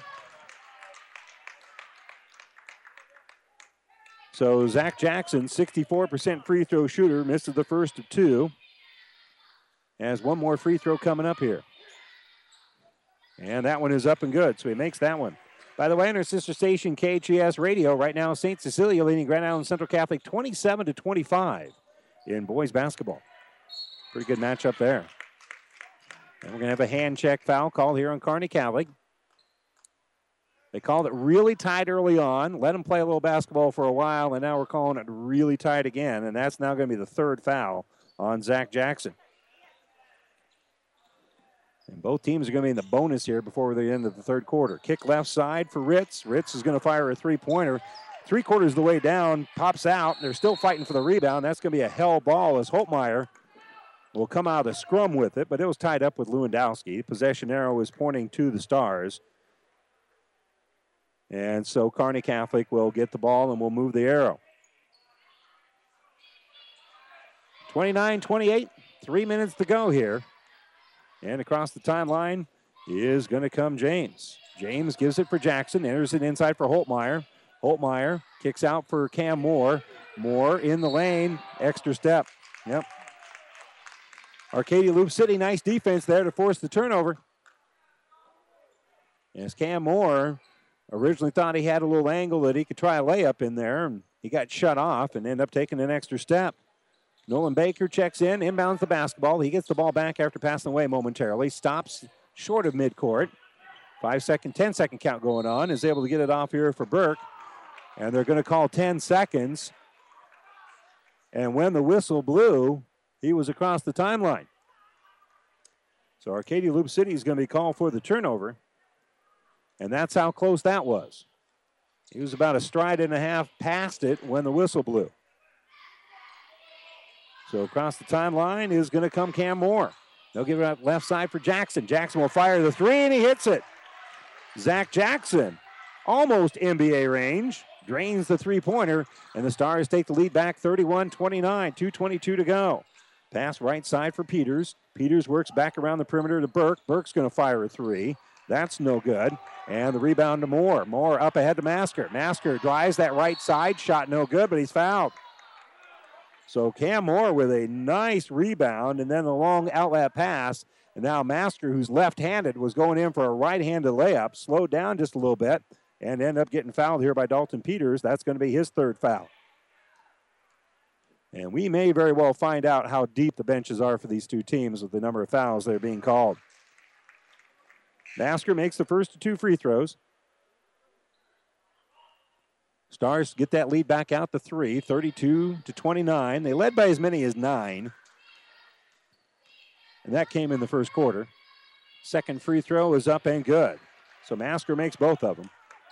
So Zach Jackson, 64% free throw shooter, misses the first of 2. Has one more free throw coming up here. And that one is up and good, so he makes that one. By the way, on our sister station, KHES Radio, right now St. Cecilia leading Grand Island Central Catholic 27-25 in boys basketball. Pretty good matchup there. And we're going to have a hand check foul call here on Kearney Catholic. They called it really tight early on, let them play a little basketball for a while, and now we're calling it really tight again, and that's now going to be the third foul on Zach Jackson. And both teams are going to be in the bonus here before the end of the third quarter. Kick left side for Ritz. Ritz is going to fire a three-pointer. 3/4 of the way down, pops out. They're still fighting for the rebound. That's going to be a hell ball as Holtmeyer will come out of the scrum with it, but it was tied up with Lewandowski. Possession arrow is pointing to the Stars. And so Kearney Catholic will get the ball and will move the arrow. 29-28, 3 minutes to go here. And across the timeline is going to come James. James gives it for Jackson, enters it inside for Holtmeyer. Holtmeyer kicks out for Cam Moore. Moore in the lane, extra step. Yep. Arcadia Loop City, nice defense there to force the turnover. As Cam Moore originally thought he had a little angle that he could try a layup in there, and he got shut off and ended up taking an extra step. Nolan Baker checks in, inbounds the basketball. He gets the ball back after passing away momentarily. Stops short of midcourt. 10-second count going on. Is able to get it off here for Burke. And they're going to call 10 seconds. And when the whistle blew, he was across the timeline. So Arcadia Loop City is going to be called for the turnover. And that's how close that was. He was about a stride and a half past it when the whistle blew. So across the timeline is going to come Cam Moore. They'll give it out left side for Jackson. Jackson will fire the three, and he hits it. Zach Jackson, almost NBA range, drains the three-pointer, and the Stars take the lead back 31-29, 2:22 to go. Pass right side for Peters. Peters works back around the perimeter to Burke. Burke's going to fire a three. That's no good. And the rebound to Moore. Moore up ahead to Masker. Masker drives that right side. Shot no good, but he's fouled. So Cam Moore with a nice rebound and then the long outlet pass. And now Masker, who's left-handed, was going in for a right-handed layup. Slowed down just a little bit. and end up getting fouled here by Dalton Peters. That's going to be his third foul. And we may very well find out how deep the benches are for these two teams with the number of fouls that are being called. Masker makes the first of two free throws. Stars get that lead back out to 3, 32-29. They led by as many as 9. And that came in the first quarter. Second free throw is up and good. So Masker makes both of them.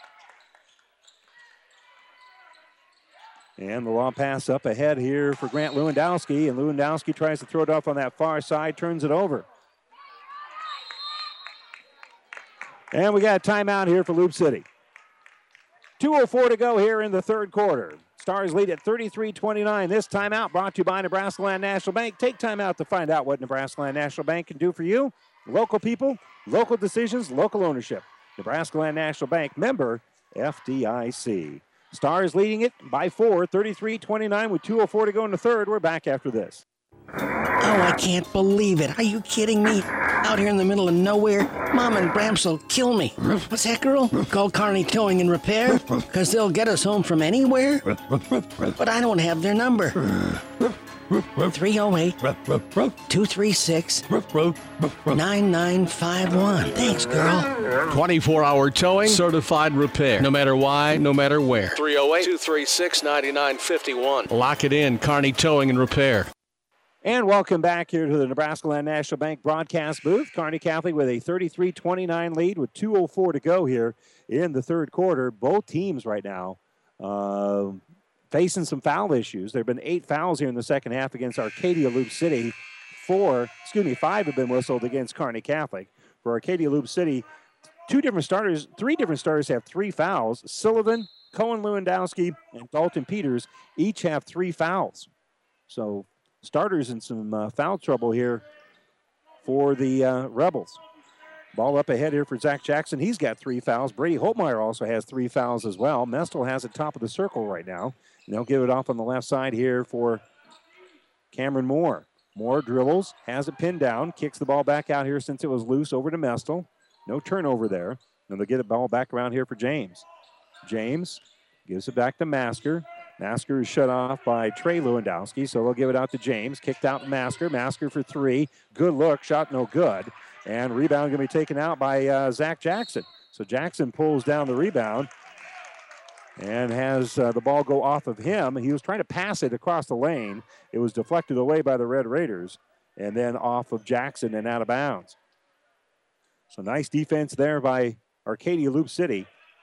And the long pass up ahead here for Grant Lewandowski. And Lewandowski tries to throw it off on that far side, turns it over. And we got a timeout here for Loop City. 2:04 to go here in the third quarter. Stars lead at 33-29. This timeout brought to you by Nebraska Land National Bank. Take time out to find out what Nebraska Land National Bank can do for you. Local people, local decisions, local ownership. Nebraska Land National Bank, member FDIC. Stars leading it by 4, 33-29 with 2:04 to go in the third. We're back after this. Oh, I can't believe it. Are you kidding me? Out here in the middle of nowhere, Mom and Bramps will kill me. What's that, girl? Call Kearney Towing and Repair? Because they'll get us home from anywhere? But I don't have their number. 308-236-9951. Thanks, girl. 24-hour towing, certified repair. No matter why, no matter where. 308-236-9951. Lock it in, Kearney Towing and Repair. And welcome back here to the Nebraska Land National Bank broadcast booth. Kearney Catholic with a 33-29 lead with 2:04 to go here in the third quarter. Both teams right now facing some foul issues. There have been 8 fouls here in the second half against Arcadia Loop City. 5 have been whistled against Kearney Catholic. For Arcadia Loop City, 3 different starters have 3 fouls. Sullivan, Cohen Lewandowski, and Dalton Peters each have 3 fouls. So starters in some foul trouble here for the Rebels. Ball up ahead here for Zach Jackson. He's got 3 fouls. Brady Holtmeyer also has 3 fouls as well. Mestel has it top of the circle right now. And they'll give it off on the left side here for Cameron Moore. Moore dribbles, has it pinned down, kicks the ball back out here since it was loose over to Mestel. No turnover there. And they'll get the ball back around here for James. James gives it back to Masker. Masker is shut off by Trey Lewandowski, so they'll give it out to James. Kicked out to Masker. Masker for 3. Good look. Shot no good. And rebound going to be taken out by Zach Jackson. So Jackson pulls down the rebound and has the ball go off of him. He was trying to pass it across the lane. It was deflected away by the Red Raiders and then off of Jackson and out of bounds. So nice defense there by Arcadia Loop City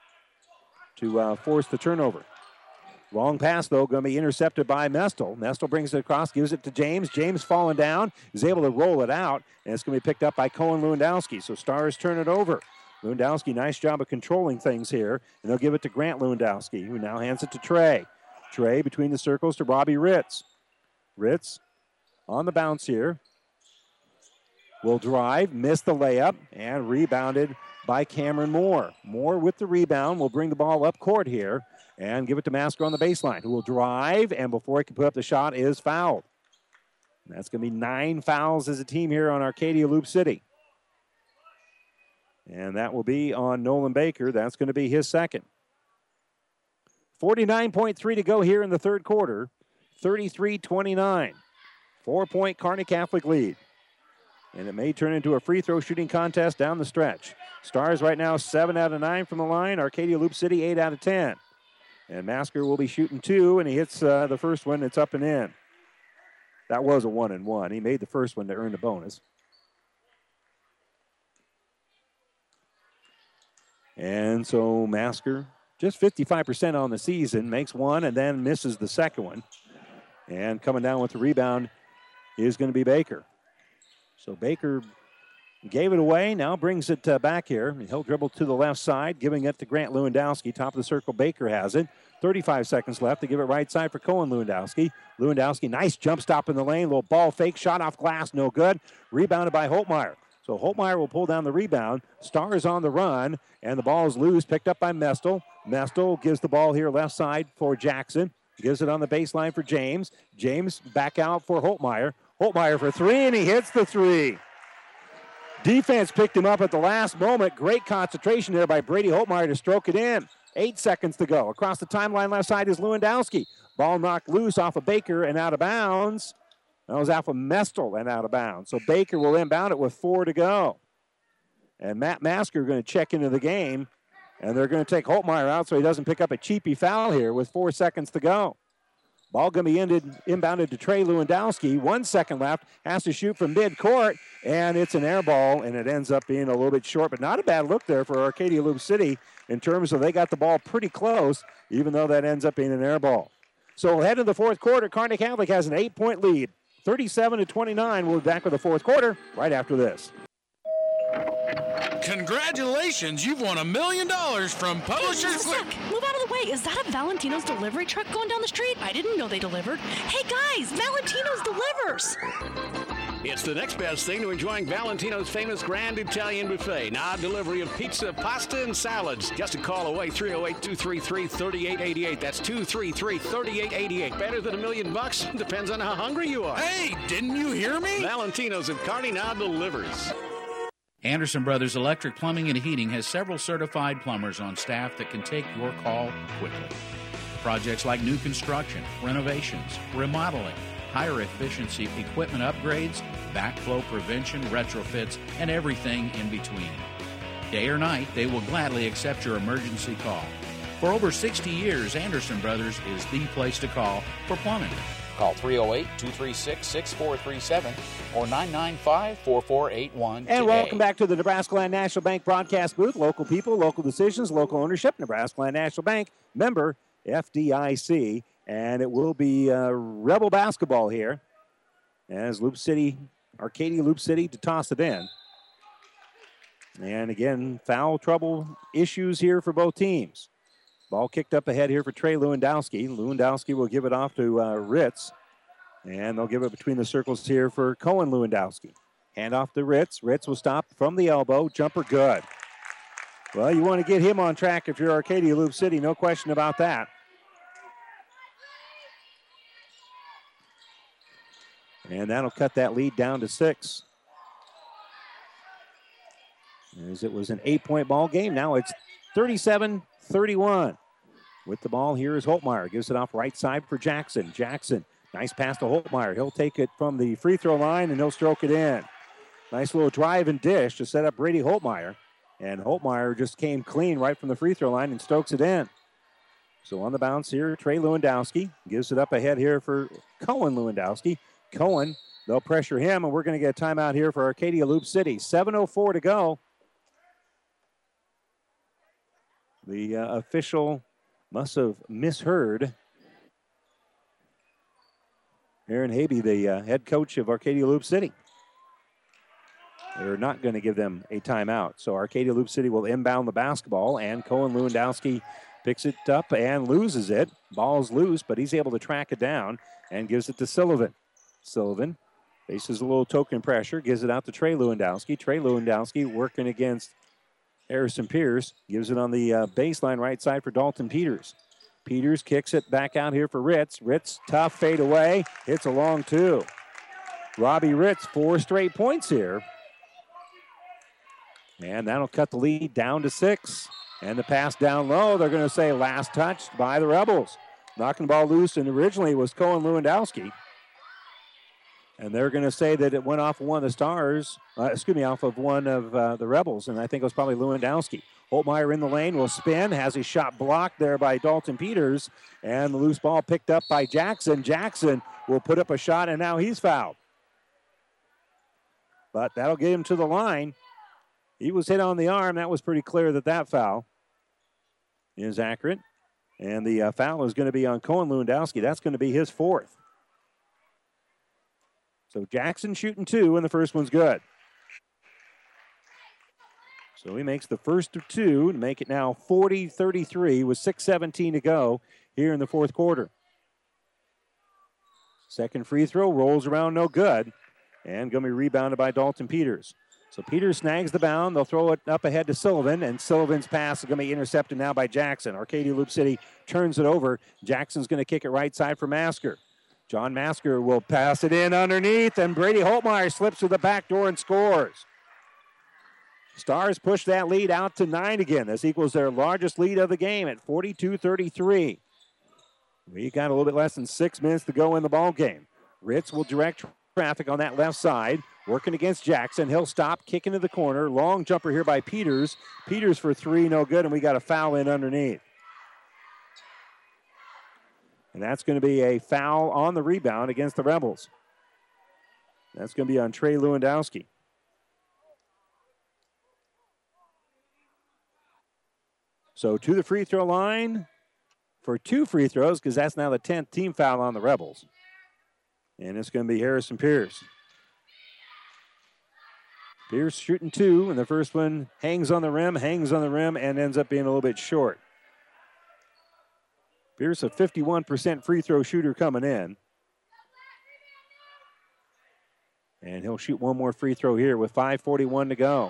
to force the turnover. Long pass, though, going to be intercepted by Mestel. Mestel brings it across, gives it to James. James falling down, is able to roll it out, and it's going to be picked up by Cohen Lewandowski. So Stars turn it over. Lewandowski, nice job of controlling things here, and they'll give it to Grant Lewandowski, who now hands it to Trey. Trey between the circles to Robbie Ritz. Ritz on the bounce here. Will drive, miss the layup, and rebounded by Cameron Moore. Moore with the rebound will bring the ball up court here and give it to Masker on the baseline, who will drive, and before he can put up the shot is fouled. And that's going to be 9 fouls as a team here on Arcadia Loop City. And that will be on Nolan Baker. That's going to be his second. 49.3 to go here in the third quarter. 33-29. 4-point Kearney Catholic lead. And it may turn into a free throw shooting contest down the stretch. Stars right now 7 out of 9 from the line. Arcadia Loop City 8 out of 10. And Masker will be shooting 2, and he hits the first one. It's up and in. That was a 1-and-1. He made the first one to earn the bonus. And so Masker, just 55% on the season, makes one and then misses the second one. And coming down with the rebound is going to be Baker. So Baker gave it away, now brings it back here. He'll dribble to the left side, giving it to Grant Lewandowski. Top of the circle, Baker has it. 35 seconds left to give it right side for Cohen Lewandowski. Lewandowski, nice jump stop in the lane. Little ball fake, shot off glass, no good. Rebounded by Holtmeyer. So Holtmeyer will pull down the rebound. Stars on the run, and the ball is loose, picked up by Mestel. Mestel gives the ball here left side for Jackson. Gives it on the baseline for James. James back out for Holtmeyer. Holtmeyer for 3, and he hits the 3. Defense picked him up at the last moment. Great concentration there by Brady Holtmeyer to stroke it in. 8 seconds to go. Across the timeline left side is Lewandowski. Ball knocked loose off of Baker and out of bounds. That was off of Mestel and out of bounds. So Baker will inbound it with 4 to go. And Matt Masker going to check into the game. And they're going to take Holtmeyer out so he doesn't pick up a cheapy foul here with 4 seconds to go. Ball going to be inbounded to Trey Lewandowski. 1 second left. Has to shoot from mid-court. And it's an air ball, and it ends up being a little bit short. But not a bad look there for Arcadia Loop City in terms of they got the ball pretty close, even though that ends up being an air ball. So head to the fourth quarter. Kearney Catholic has an 8-point lead. 37-29. We'll be back with the fourth quarter right after this. Congratulations, you've won $1 million from Publishers. Hey, move out of the way. Is that a Valentino's delivery truck going down the street? I didn't know they delivered. Hey guys, Valentino's delivers. It's the next best thing to enjoying Valentino's famous Grand Italian Buffet. Now delivery of pizza, pasta, and salads. Just a call away, 308-233-3888. That's 233-3888. Better than $1 million? Depends on how hungry you are. Hey, didn't you hear me? Valentino's of Kearney now delivers. Anderson Brothers Electric Plumbing and Heating has several certified plumbers on staff that can take your call quickly. Projects like new construction, renovations, remodeling, higher efficiency equipment upgrades, backflow prevention, retrofits, and everything in between. Day or night, they will gladly accept your emergency call. For over 60 years, Anderson Brothers is the place to call for plumbing. Call 308-236-6437 or 995-4481 And welcome back to the Nebraska Land National Bank broadcast booth. Local people, local decisions, local ownership. Nebraska Land National Bank, member FDIC. And it will be Rebel basketball here as Arcadia Loop City to toss it in. And again, foul trouble issues here for both teams. Ball kicked up ahead here for Trey Lewandowski. Lewandowski will give it off to Ritz. And they'll give it between the circles here for Cohen Lewandowski. Hand off to Ritz. Ritz will stop from the elbow. Jumper good. Well, you want to get him on track if you're Arcadia Loop City. No question about that. And that'll cut that lead down to 6. As it was an 8-point ball game. Now it's 37-31. With the ball, here is Holtmeyer. Gives it off right side for Jackson. Jackson, nice pass to Holtmeyer. He'll take it from the free throw line, and he'll stroke it in. Nice little drive and dish to set up Brady Holtmeyer. And Holtmeyer just came clean right from the free throw line and strokes it in. So on the bounce here, Trey Lewandowski gives it up ahead here for Cohen Lewandowski. Cohen, they'll pressure him, and we're going to get a timeout here for Arcadia Loop City. 7:04 to go. The official must have misheard. Aaron Habe, the head coach of Arcadia Loop City. They're not going to give them a timeout. So Arcadia Loop City will inbound the basketball, and Cohen Lewandowski picks it up and loses it. Ball's loose, but he's able to track it down and gives it to Sullivan. Sullivan faces a little token pressure, gives it out to Trey Lewandowski. Trey Lewandowski working against Harrison Pierce, gives it on the baseline right side for Dalton Peters. Peters kicks it back out here for Ritz. Ritz, tough fade away, hits a long 2. Robbie Ritz, 4 straight points here. And that'll cut the lead down to 6. And the pass down low, they're going to say last touched by the Rebels. Knocking the ball loose, and originally was Cohen Lewandowski. And they're going to say that it went off of one of the Stars, off of one of the Rebels, and I think it was probably Lewandowski. Holtmeyer in the lane will spin, has his shot blocked there by Dalton Peters, and the loose ball picked up by Jackson. Jackson will put up a shot, and now he's fouled. But that'll get him to the line. He was hit on the arm. That was pretty clear that foul is accurate. And the foul is going to be on Cohen Lewandowski. That's going to be his 4th. So Jackson shooting 2, and the first one's good. So he makes the first of 2 to make it now 40-33 with 6:17 to go here in the fourth quarter. Second free throw rolls around, no good, and going to be rebounded by Dalton Peters. So Peters snags the bound. They'll throw it up ahead to Sullivan, and Sullivan's pass is going to be intercepted now by Jackson. Arcadia Loop City turns it over. Jackson's going to kick it right side for Masker. John Masker will pass it in underneath, and Brady Holtmeyer slips through the back door and scores. Stars push that lead out to 9 again. This equals their largest lead of the game at 42-33. We got a little bit less than 6 minutes to go in the ball game. Ritz will direct traffic on that left side, working against Jackson. He'll stop, kick into the corner. Long jumper here by Peters. Peters for 3, no good, and we got a foul in underneath. And that's going to be a foul on the rebound against the Rebels. That's going to be on Trey Lewandowski. So to the free throw line for 2 free throws, because that's now the 10th team foul on the Rebels. And it's going to be Harrison Pierce. Pierce shooting 2, and the first one hangs on the rim, and ends up being a little bit short. Pierce, a 51% free throw shooter coming in. And he'll shoot one more free throw here with 5:41 to go.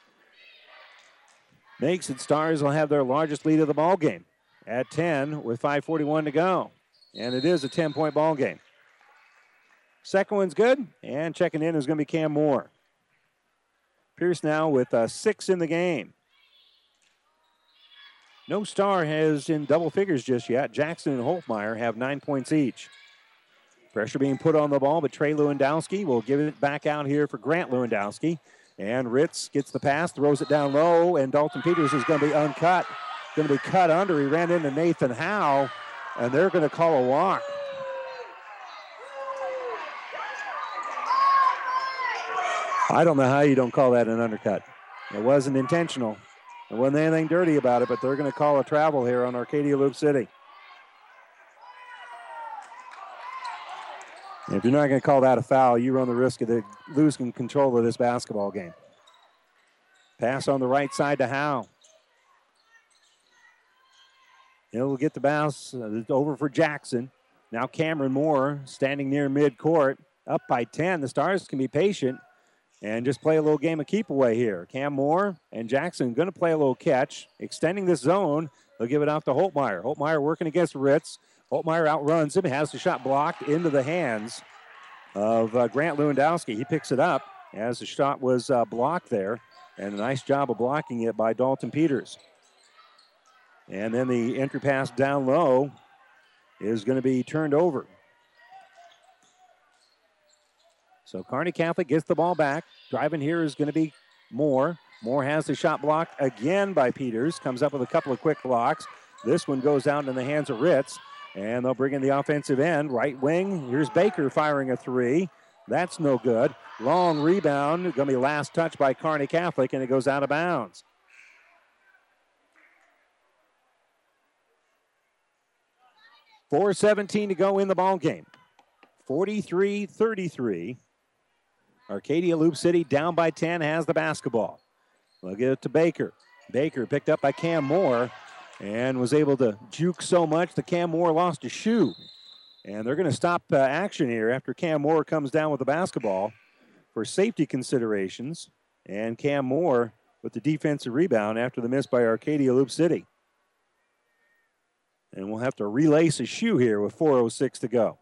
Makes it Stars will have their largest lead of the ball game at 10 with 5:41 to go. And it is a 10-point ball game. Second one's good, and checking in is going to be Cam Moore. Pierce now with 6 in the game. No Star has in double figures just yet. Jackson and Holtmeyer have 9 points each. Pressure being put on the ball, but Trey Lewandowski will give it back out here for Grant Lewandowski. And Ritz gets the pass, throws it down low, and Dalton Peters is going to be uncut. Going to be cut under. He ran into Nathan Howe, and they're going to call a walk. I don't know how you don't call that an undercut. It wasn't intentional. There wasn't anything dirty about it, but they're going to call a travel here on Arcadia Loop City. And if you're not going to call that a foul, you run the risk of losing control of this basketball game. Pass on the right side to Howe. He'll get the bounce over for Jackson. Now Cameron Moore standing near midcourt, up by 10. The Stars can be patient and just play a little game of keep away here. Cam Moore and Jackson going to play a little catch, extending this zone. They'll give it off to Holtmeyer. Holtmeyer working against Ritz. Holtmeyer outruns him, has the shot blocked into the hands of Grant Lewandowski. He picks it up as the shot was blocked there, and a nice job of blocking it by Dalton Peters. And then the entry pass down low is going to be turned over. So Kearney Catholic gets the ball back. Driving here is going to be Moore. Moore has the shot blocked again by Peters. Comes up with a couple of quick blocks. This one goes out in the hands of Ritz. And they'll bring in the offensive end. Right wing, here's Baker firing a 3. That's no good. Long rebound. Going to be last touch by Kearney Catholic, and it goes out of bounds. .4:17 to go in the ball game. 43-33. Arcadia Loop City down by 10 has the basketball. They'll get it to Baker. Baker picked up by Cam Moore and was able to juke so much that Cam Moore lost a shoe. And they're going to stop action here after Cam Moore comes down with the basketball for safety considerations. And Cam Moore with the defensive rebound after the miss by Arcadia Loop City. And we'll have to relace a shoe here with 4:06 to go.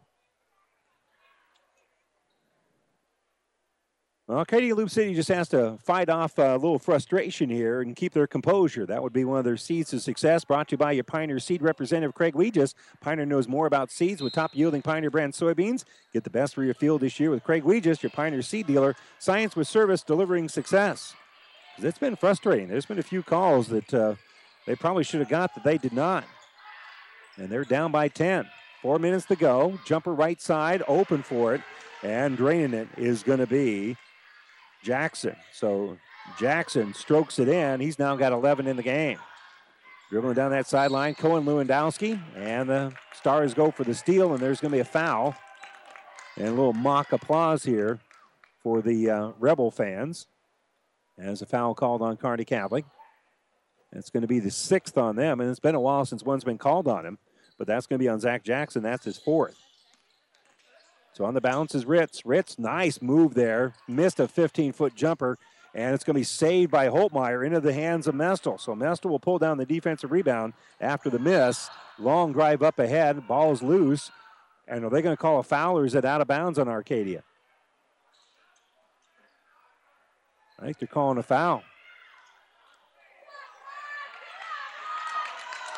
Well, Arcadia Loop City just has to fight off a little frustration here and keep their composure. That would be one of their seeds to success. Brought to you by your Pioneer Seed representative, Craig Weegis. Pioneer knows more about seeds with top-yielding Pioneer brand soybeans. Get the best for your field this year with Craig Weegis, your Pioneer Seed dealer. Science with service, delivering success. It's been frustrating. There's been a few calls that they probably should have got that they did not. And they're down by 10. 4 minutes to go. Jumper right side, open for it. And draining it is going to be Jackson. So Jackson strokes it in. He's now got 11 in the game. Dribbling down that sideline, Cohen Lewandowski. And the Stars go for the steal, and there's going to be a foul. And a little mock applause here for the Rebel fans as a foul called on Kearney Catholic. It's going to be the 6th on them, and it's been a while since one's been called on him. But that's going to be on Zach Jackson. That's his 4th. So on the bounce is Ritz. Ritz, nice move there. Missed a 15-foot jumper, and it's going to be saved by Holtmeyer into the hands of Mestel. So Mestel will pull down the defensive rebound after the miss. Long drive up ahead. Ball's loose. And are they going to call a foul, or is it out of bounds on Arcadia? I think they're calling a foul.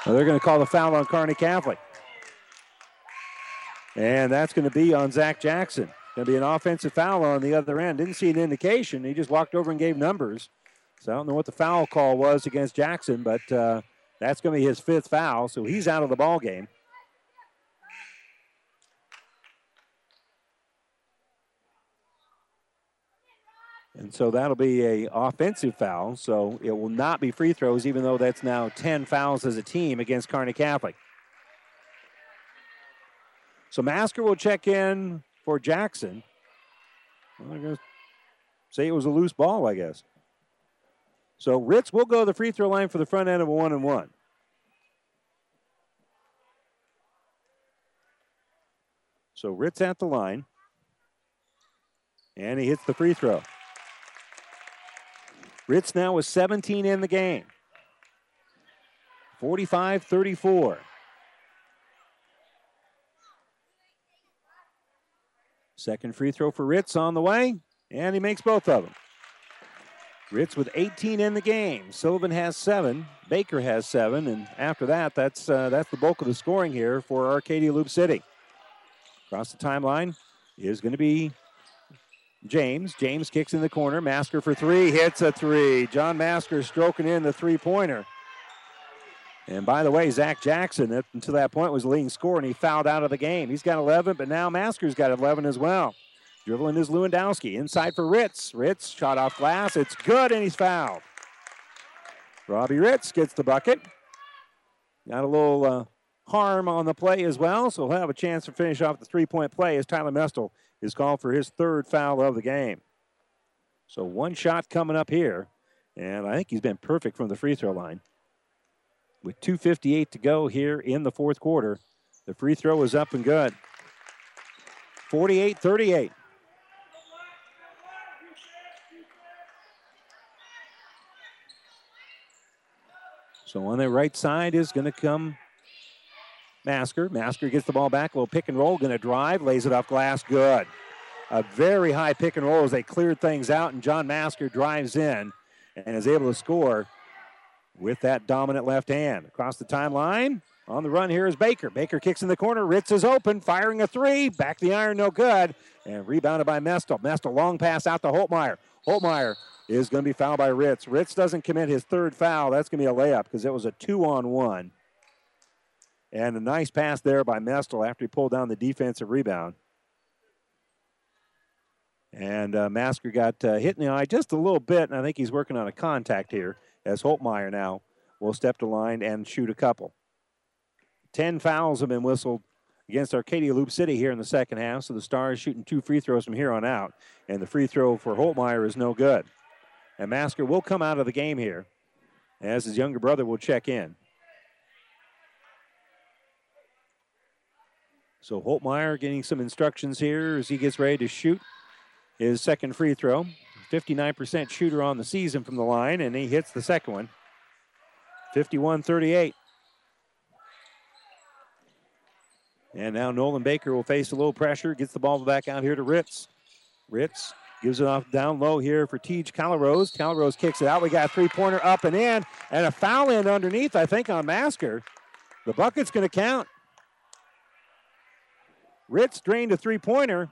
Well, they're going to call the foul on Kearney Catholic. And that's going to be on Zach Jackson. Going to be an offensive foul on the other end. Didn't see an indication. He just walked over and gave numbers. So I don't know what the foul call was against Jackson, but that's going to be his 5th foul. So he's out of the ball game. And so that'll be a offensive foul. So it will not be free throws, even though that's now 10 fouls as a team against Kearney Catholic. So Masker will check in for Jackson. Well, I'm going to say it was a loose ball, I guess. So Ritz will go to the free throw line for the front end of a 1-and-1. So Ritz at the line. And he hits the free throw. Ritz now with 17 in the game. 45-34. Second free throw for Ritz on the way, and he makes both of them. Ritz with 18 in the game. Sullivan has 7. Baker has 7, and after that, that's the bulk of the scoring here for Arcadia Loop City. Across the timeline is going to be James. James kicks in the corner. Masker for 3, hits a 3. John Masker stroking in the three-pointer. And by the way, Zach Jackson, up until that point, was the leading scorer, and he fouled out of the game. He's got 11, but now Masker's got 11 as well. Dribbling is Lewandowski. Inside for Ritz. Ritz shot off glass. It's good, and he's fouled. Robbie Ritz gets the bucket. Got a little harm on the play as well, so he'll have a chance to finish off the three-point play as Tyler Mestel is called for his 3rd foul of the game. So one shot coming up here, and I think he's been perfect from the free throw line. With 2:58 to go here in the 4th quarter, the free throw is up and good. 48-38. So on the right side is going to come Masker. Masker gets the ball back, a little pick and roll, going to drive, lays it off glass, good. A very high pick and roll as they cleared things out, and John Masker drives in and is able to score with that dominant left hand. Across the timeline, on the run here is Baker. Baker kicks in the corner. Ritz is open, firing a 3. Back the iron, no good. And rebounded by Mestel. Mestel, long pass out to Holtmeyer. Holtmeyer is going to be fouled by Ritz. Ritz doesn't commit his 3rd foul. That's going to be a layup because it was a 2-on-1. And a nice pass there by Mestel after he pulled down the defensive rebound. And Masker got hit in the eye just a little bit, and I think he's working on a contact here as Holtmeyer now will step to line and shoot a couple. 10 fouls have been whistled against Arcadia Loop City here in the second half, so the Stars shooting 2 free throws from here on out, and the free throw for Holtmeyer is no good. And Masker will come out of the game here as his younger brother will check in. So Holtmeyer getting some instructions here as he gets ready to shoot his second free throw. 59% shooter on the season from the line, and he hits the second one. 51-38. And now Nolan Baker will face a little pressure, gets the ball back out here to Ritz. Ritz gives it off down low here for Tej Callarose. Callarose kicks it out. We got a three-pointer up and in, and a foul in underneath, I think, on Masker. The bucket's going to count. Ritz drained a three-pointer.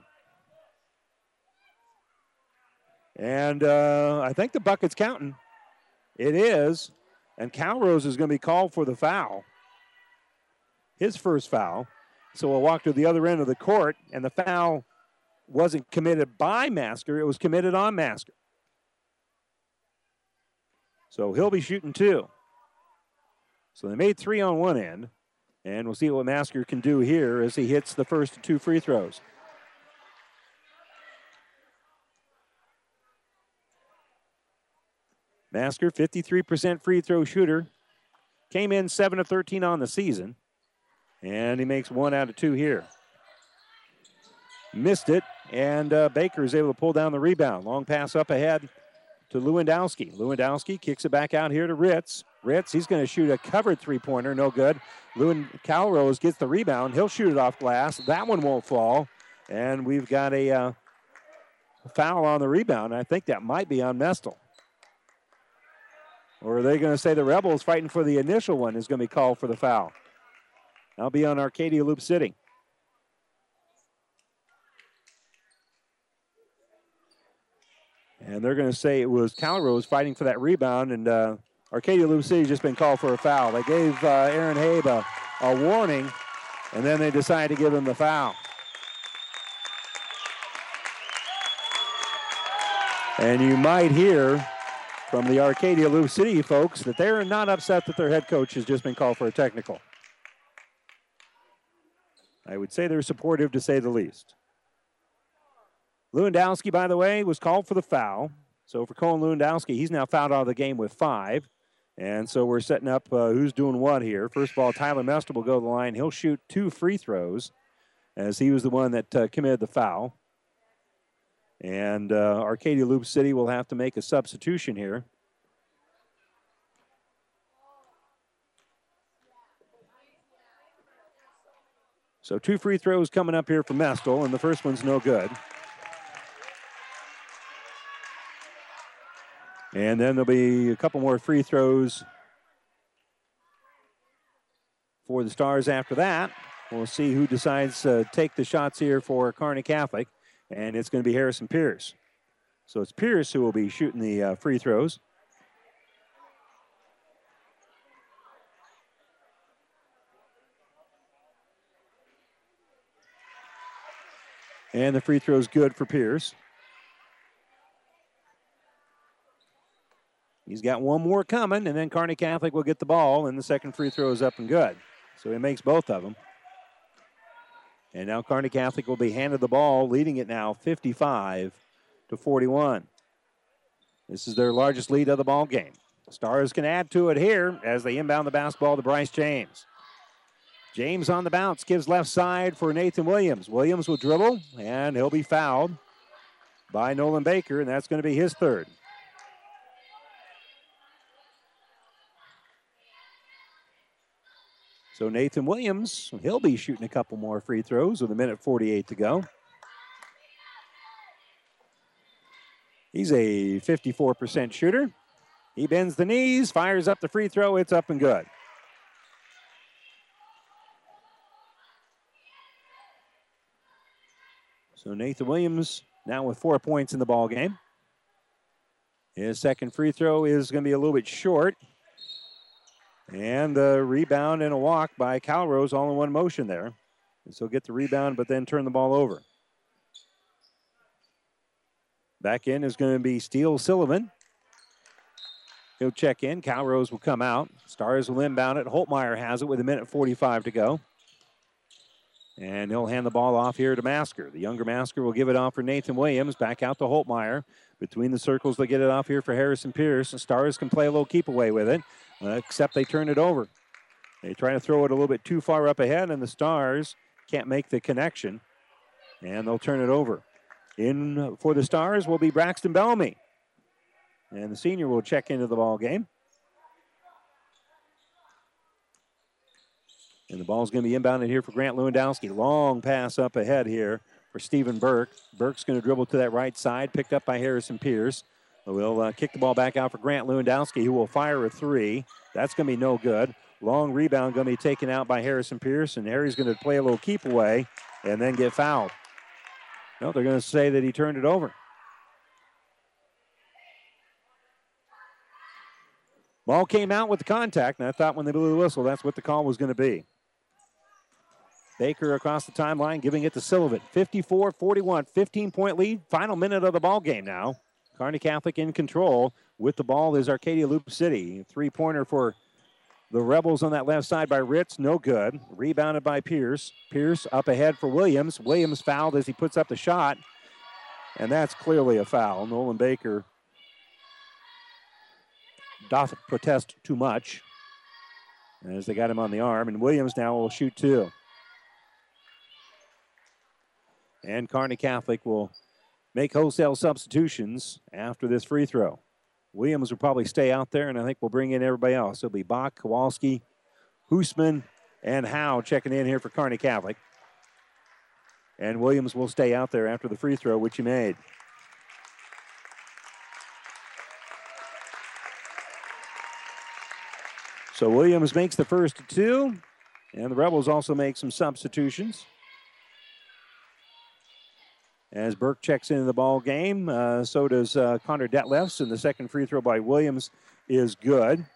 And I think the bucket's counting. It is. And Calrose is going to be called for the foul. His first foul. So we'll walk to the other end of the court. And the foul wasn't committed by Masker. It was committed on Masker. So he'll be shooting 2. So they made 3 on one end. And we'll see what Masker can do here as he hits the first 2 free throws. Masker, 53% free throw shooter. Came in 7 of 13 on the season. And he makes 1 out of 2 here. Missed it, and Baker is able to pull down the rebound. Long pass up ahead to Lewandowski. Lewandowski kicks it back out here to Ritz. Ritz, he's going to shoot a covered three-pointer, no good. Calrose gets the rebound. He'll shoot it off glass. That one won't fall. And we've got a foul on the rebound. I think that might be on Mestel. Or are they going to say the Rebels fighting for the initial one is going to be called for the foul? That'll be on Arcadia Loop City. And they're going to say it was Calrose fighting for that rebound, and Arcadia Loop City just been called for a foul. They gave Aaron Habe a warning, and then they decided to give him the foul. And you might hear from the Arcadia Loop City folks that they're not upset that their head coach has just been called for a technical. I would say they're supportive, to say the least. Lewandowski, by the way, was called for the foul. So for Colin Lewandowski, he's now fouled out of the game with 5. And so we're setting up who's doing what here. First of all, Tyler Mestel will go to the line. He'll shoot 2 free throws, as he was the one that committed the foul. And Arcadia Loop City will have to make a substitution here. So 2 free throws coming up here for Mestel, and the first one's no good. And then there'll be a couple more free throws for the Stars after that. We'll see who decides to take the shots here for Kearney Catholic, and it's going to be Harrison Pierce. So it's Pierce who will be shooting the free throws. And the free throw is good for Pierce. He's got one more coming, and then Kearney Catholic will get the ball, and the second free throw is up and good. So he makes both of them. And now Kearney Catholic will be handed the ball, leading it now 55-41. This is their largest lead of the ball game. Stars can add to it here as they inbound the basketball to Bryce James. James on the bounce, gives left side for Nathan Williams. Williams will dribble, and he'll be fouled by Nolan Baker, and that's going to be his third. So Nathan Williams, he'll be shooting a couple more free throws with 1:48 to go. He's a 54% shooter. He bends the knees, fires up the free throw. It's up and good. So Nathan Williams now with 4 points in the ball game. His second free throw is going to be a little bit short. And the rebound and a walk by Calrose all in one motion there. And so get the rebound, but then turn the ball over. Back in is going to be Steele Sullivan. He'll check in. Calrose will come out. Stars will inbound it. Holtmeyer has it with 1:45 to go. And he'll hand the ball off here to Masker. The younger Masker will give it off for Nathan Williams. Back out to Holtmeyer. Between the circles, they get it off here for Harrison Pierce. The Stars can play a little keep away with it, except they turn it over. They try to throw it a little bit too far up ahead, and the Stars can't make the connection. And they'll turn it over. In for the Stars will be Braxton Bellamy. And the senior will check into the ball game. And the ball's going to be inbounded here for Grant Lewandowski. Long pass up ahead here for Stephen Burke. Burke's going to dribble to that right side, picked up by Harrison Pierce. We'll kick the ball back out for Grant Lewandowski, who will fire a three. That's going to be no good. Long rebound going to be taken out by Harrison Pierce, and Harry's going to play a little keep away and then get fouled. No, they're going to say that he turned it over. Ball came out with the contact, and I thought when they blew the whistle, that's what the call was going to be. Baker across the timeline, giving it to Sullivan. 54-41, 15-point lead. Final minute of the ball game now. Kearney Catholic in control. With the ball is Arcadia Loop City. Three-pointer for the Rebels on that left side by Ritz. No good. Rebounded by Pierce. Pierce up ahead for Williams. Williams fouled as he puts up the shot. And that's clearly a foul. Nolan Baker doth protest too much as they got him on the arm. And Williams now will shoot two. And Kearney Catholic will make wholesale substitutions after this free throw. Williams will probably stay out there, and I think we'll bring in everybody else. It'll be Bach, Kowalski, Hoosman, and Howe checking in here for Kearney Catholic. And Williams will stay out there after the free throw, which he made. So Williams makes the first 2, and the Rebels also make some substitutions. As Burke checks into the ball game, so does Connor Detlefs, and the second free throw by Williams is good.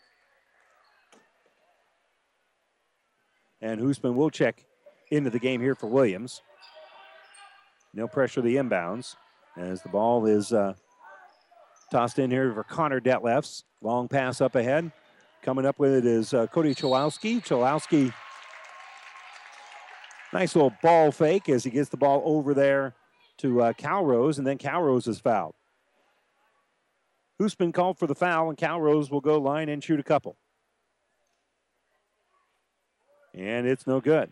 And Hoosman will check into the game here for Williams. No pressure, the inbounds, as the ball is tossed in here for Connor Detlefs. Long pass up ahead. Coming up with it is Cody Cholowski. Cholowski, nice little ball fake as he gets the ball over there to Calrose, and then Calrose is fouled. Hoosman called for the foul, and Calrose will go line and shoot a couple. And it's no good.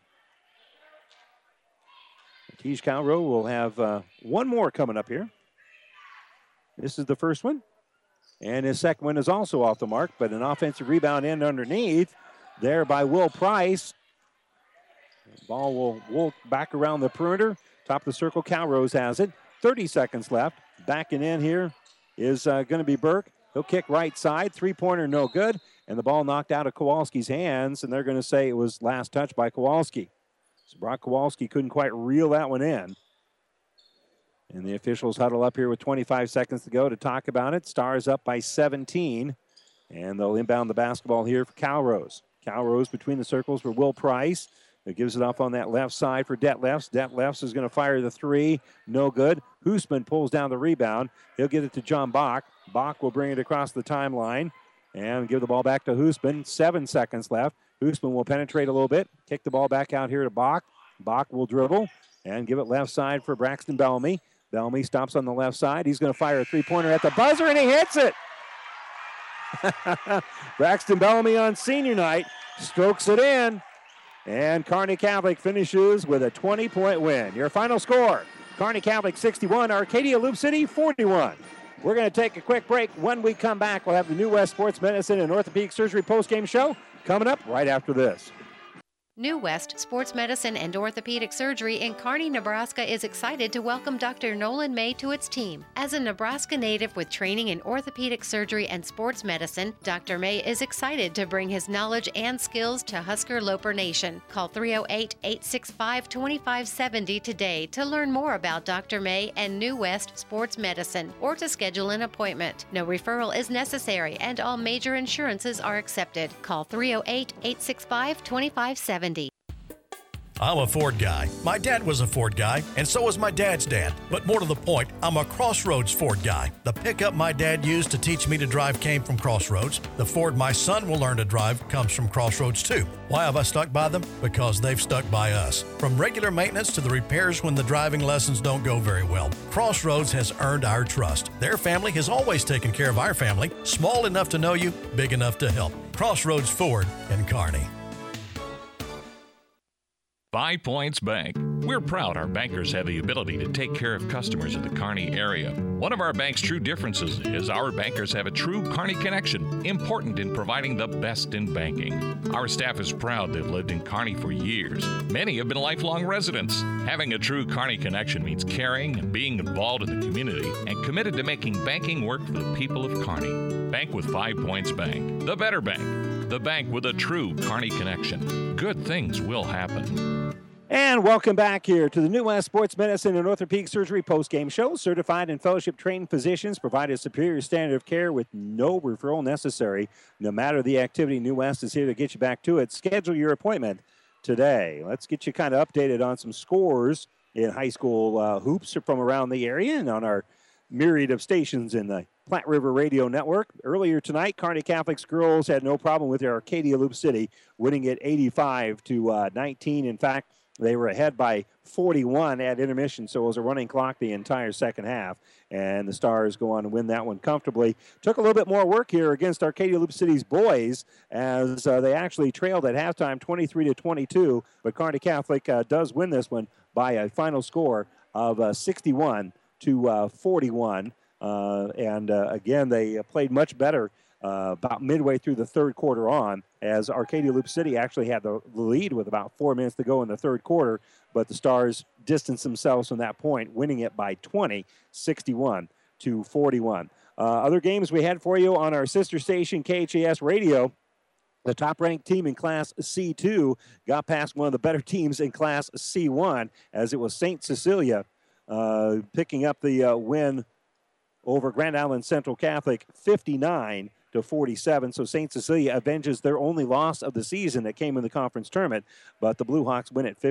Matej Calrose will have one more coming up here. This is the first one. And his second one is also off the mark, but an offensive rebound in underneath there by Will Price. The ball will walk back around the perimeter. Top of the circle, Calrose has it. 30 seconds left. Backing in here is going to be Burke. He'll kick right side. Three-pointer, no good. And the ball knocked out of Kowalski's hands, and they're going to say it was last touch by Kowalski. So Brock Kowalski couldn't quite reel that one in. And the officials huddle up here with 25 seconds to go to talk about it. Stars up by 17. And they'll inbound the basketball here for Calrose. Calrose between the circles for Will Price. It gives it off on that left side for Detlefs. Detlefs is going to fire the three. No good. Hoosman pulls down the rebound. He'll get it to John Bach. Bach will bring it across the timeline and give the ball back to Hoosman. 7 seconds left. Hoosman will penetrate a little bit. Kick the ball back out here to Bach. Bach will dribble and give it left side for Braxton Bellamy. Bellamy stops on the left side. He's going to fire a three-pointer at the buzzer, and he hits it. Braxton Bellamy on senior night strokes it in. And Kearney Catholic finishes with a 20-point win. Your final score, Kearney Catholic 61, Arcadia Loop City 41. We're going to take a quick break. When we come back, we'll have the New West Sports Medicine and Orthopedic Surgery postgame show coming up right after this. New West Sports Medicine and Orthopedic Surgery in Kearney, Nebraska is excited to welcome Dr. Nolan May to its team. As a Nebraska native with training in orthopedic surgery and sports medicine, Dr. May is excited to bring his knowledge and skills to Husker Loper Nation. Call 308-865-2570 today to learn more about Dr. May and New West Sports Medicine or to schedule an appointment. No referral is necessary and all major insurances are accepted. Call 308-865-2570. I'm a Ford guy. My dad was a Ford guy, and so was my dad's dad. But more to the point, I'm a Crossroads Ford guy. The pickup my dad used to teach me to drive came from Crossroads. The Ford my son will learn to drive comes from Crossroads too. Why have I stuck by them? Because they've stuck by us. From regular maintenance to the repairs when the driving lessons don't go very well, Crossroads has earned our trust. Their family has always taken care of our family, small enough to know you, big enough to help. Crossroads Ford in Kearney. 5 Points Bank. We're proud our bankers have the ability to take care of customers in the Kearney area. One of our bank's true differences is our bankers have a true Kearney connection, important in providing the best in banking. Our staff is proud they've lived in Kearney for years. Many have been lifelong residents. Having a true Kearney connection means caring and being involved in the community and committed to making banking work for the people of Kearney. Bank with 5 Points Bank. The better bank. The bank with a true Kearney connection. Good things will happen. And welcome back here to the New West Sports Medicine and Orthopedic Surgery postgame show. Certified and fellowship-trained physicians provide a superior standard of care with no referral necessary. No matter the activity, New West is here to get you back to it. Schedule your appointment today. Let's get you kind of updated on some scores in high school hoops from around the area and on our myriad of stations in the Platte River Radio Network. Earlier tonight, Kearney Catholic's girls had no problem with their Arcadia Loop City, winning it 85-19. In fact, they were ahead by 41 at intermission, so it was a running clock the entire second half. And the Stars go on to win that one comfortably. Took a little bit more work here against Arcadia Loop City's boys as they actually trailed at halftime 23-22. But Kearney Catholic does win this one by a final score of 61-41. Again, they played much better about midway through the third quarter on, as Arcadia Loop City actually had the lead with about 4 minutes to go in the third quarter, but the Stars distanced themselves from that point, winning it by 20, 61-41. Other games we had for you on our sister station, KHAS Radio. The top-ranked team in Class C2 got past one of the better teams in Class C1, as it was St. Cecilia picking up the win over Grand Island Central Catholic, 59-47. So St. Cecilia avenges their only loss of the season that came in the conference tournament, but the Blue Hawks win at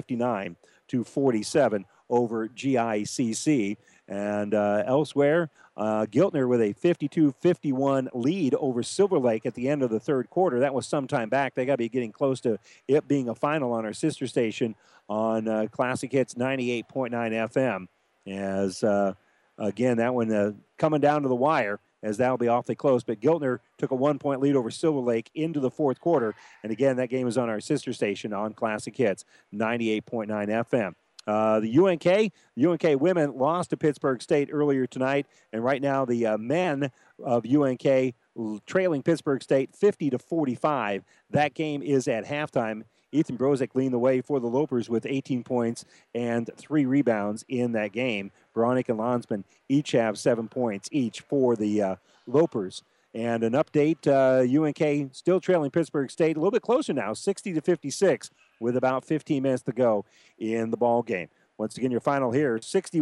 59-47 over GICC. And elsewhere, Giltner with a 52-51 lead over Silver Lake at the end of the third quarter. That was some time back. They got to be getting close to it being a final on our sister station on Classic Hits 98.9 FM. As, again, that one coming down to the wire, as that'll be awfully close. But Giltner took a 1-point lead over Silver Lake into the fourth quarter. And, again, that game is on our sister station on Classic Hits 98.9 FM. The UNK women lost to Pittsburgh State earlier tonight, and right now the men of UNK trailing Pittsburgh State 50-45. That game is at halftime. Ethan Brozick leading the way for the Lopers with 18 points and 3 rebounds in that game. Veronica and Lonsman each have 7 points each for the Lopers. And an update, UNK still trailing Pittsburgh State a little bit closer now, 60-56. With about 15 minutes to go in the ball game. Once again, your final here,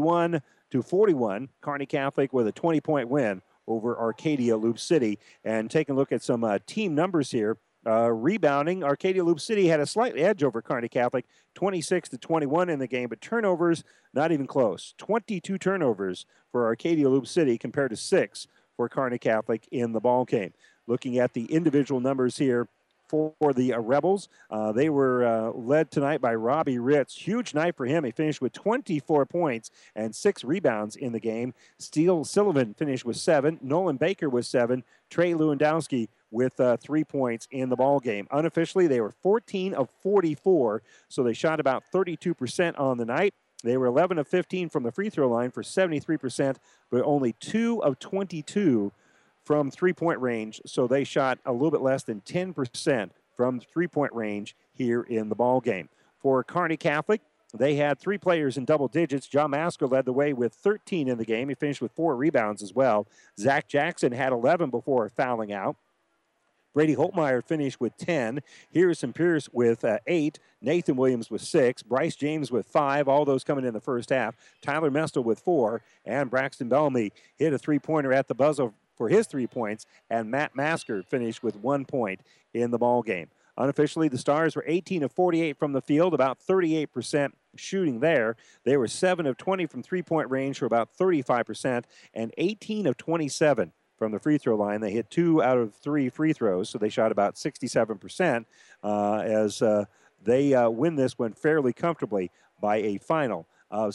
61-41. Kearney Catholic with a 20-point win over Arcadia Loop City. And taking a look at some team numbers here. Rebounding, Arcadia Loop City had a slight edge over Kearney Catholic, 26-21 in the game, but turnovers, not even close. 22 turnovers for Arcadia Loop City compared to 6 for Kearney Catholic in the ball game. Looking at the individual numbers here, for the Rebels. They were led tonight by Robbie Ritz. Huge night for him. He finished with 24 points and 6 rebounds in the game. Steele Sullivan finished with 7. Nolan Baker with 7. Trey Lewandowski with 3 points in the ball game. Unofficially, they were 14 of 44, so they shot about 32% on the night. They were 11 of 15 from the free throw line for 73%, but only 2 of 22 from three-point range, so they shot a little bit less than 10% from three-point range here in the ball game. For Kearney Catholic, they had 3 players in double digits. John Masker led the way with 13 in the game. He finished with 4 rebounds as well. Zach Jackson had 11 before fouling out. Brady Holtmeyer finished with 10. Harrison Pierce with 8. Nathan Williams with 6. Bryce James with 5. All those coming in the first half. Tyler Mestel with 4. And Braxton Bellamy hit a three-pointer at the buzzer for his 3 points, and Matt Masker finished with 1 point in the ball game. Unofficially, the Stars were 18 of 48 from the field, about 38% shooting there. They were 7 of 20 from three-point range for about 35%, and 18 of 27 from the free throw line. They hit 2 out of 3 free throws, so they shot about 67% as they win this one fairly comfortably by a final of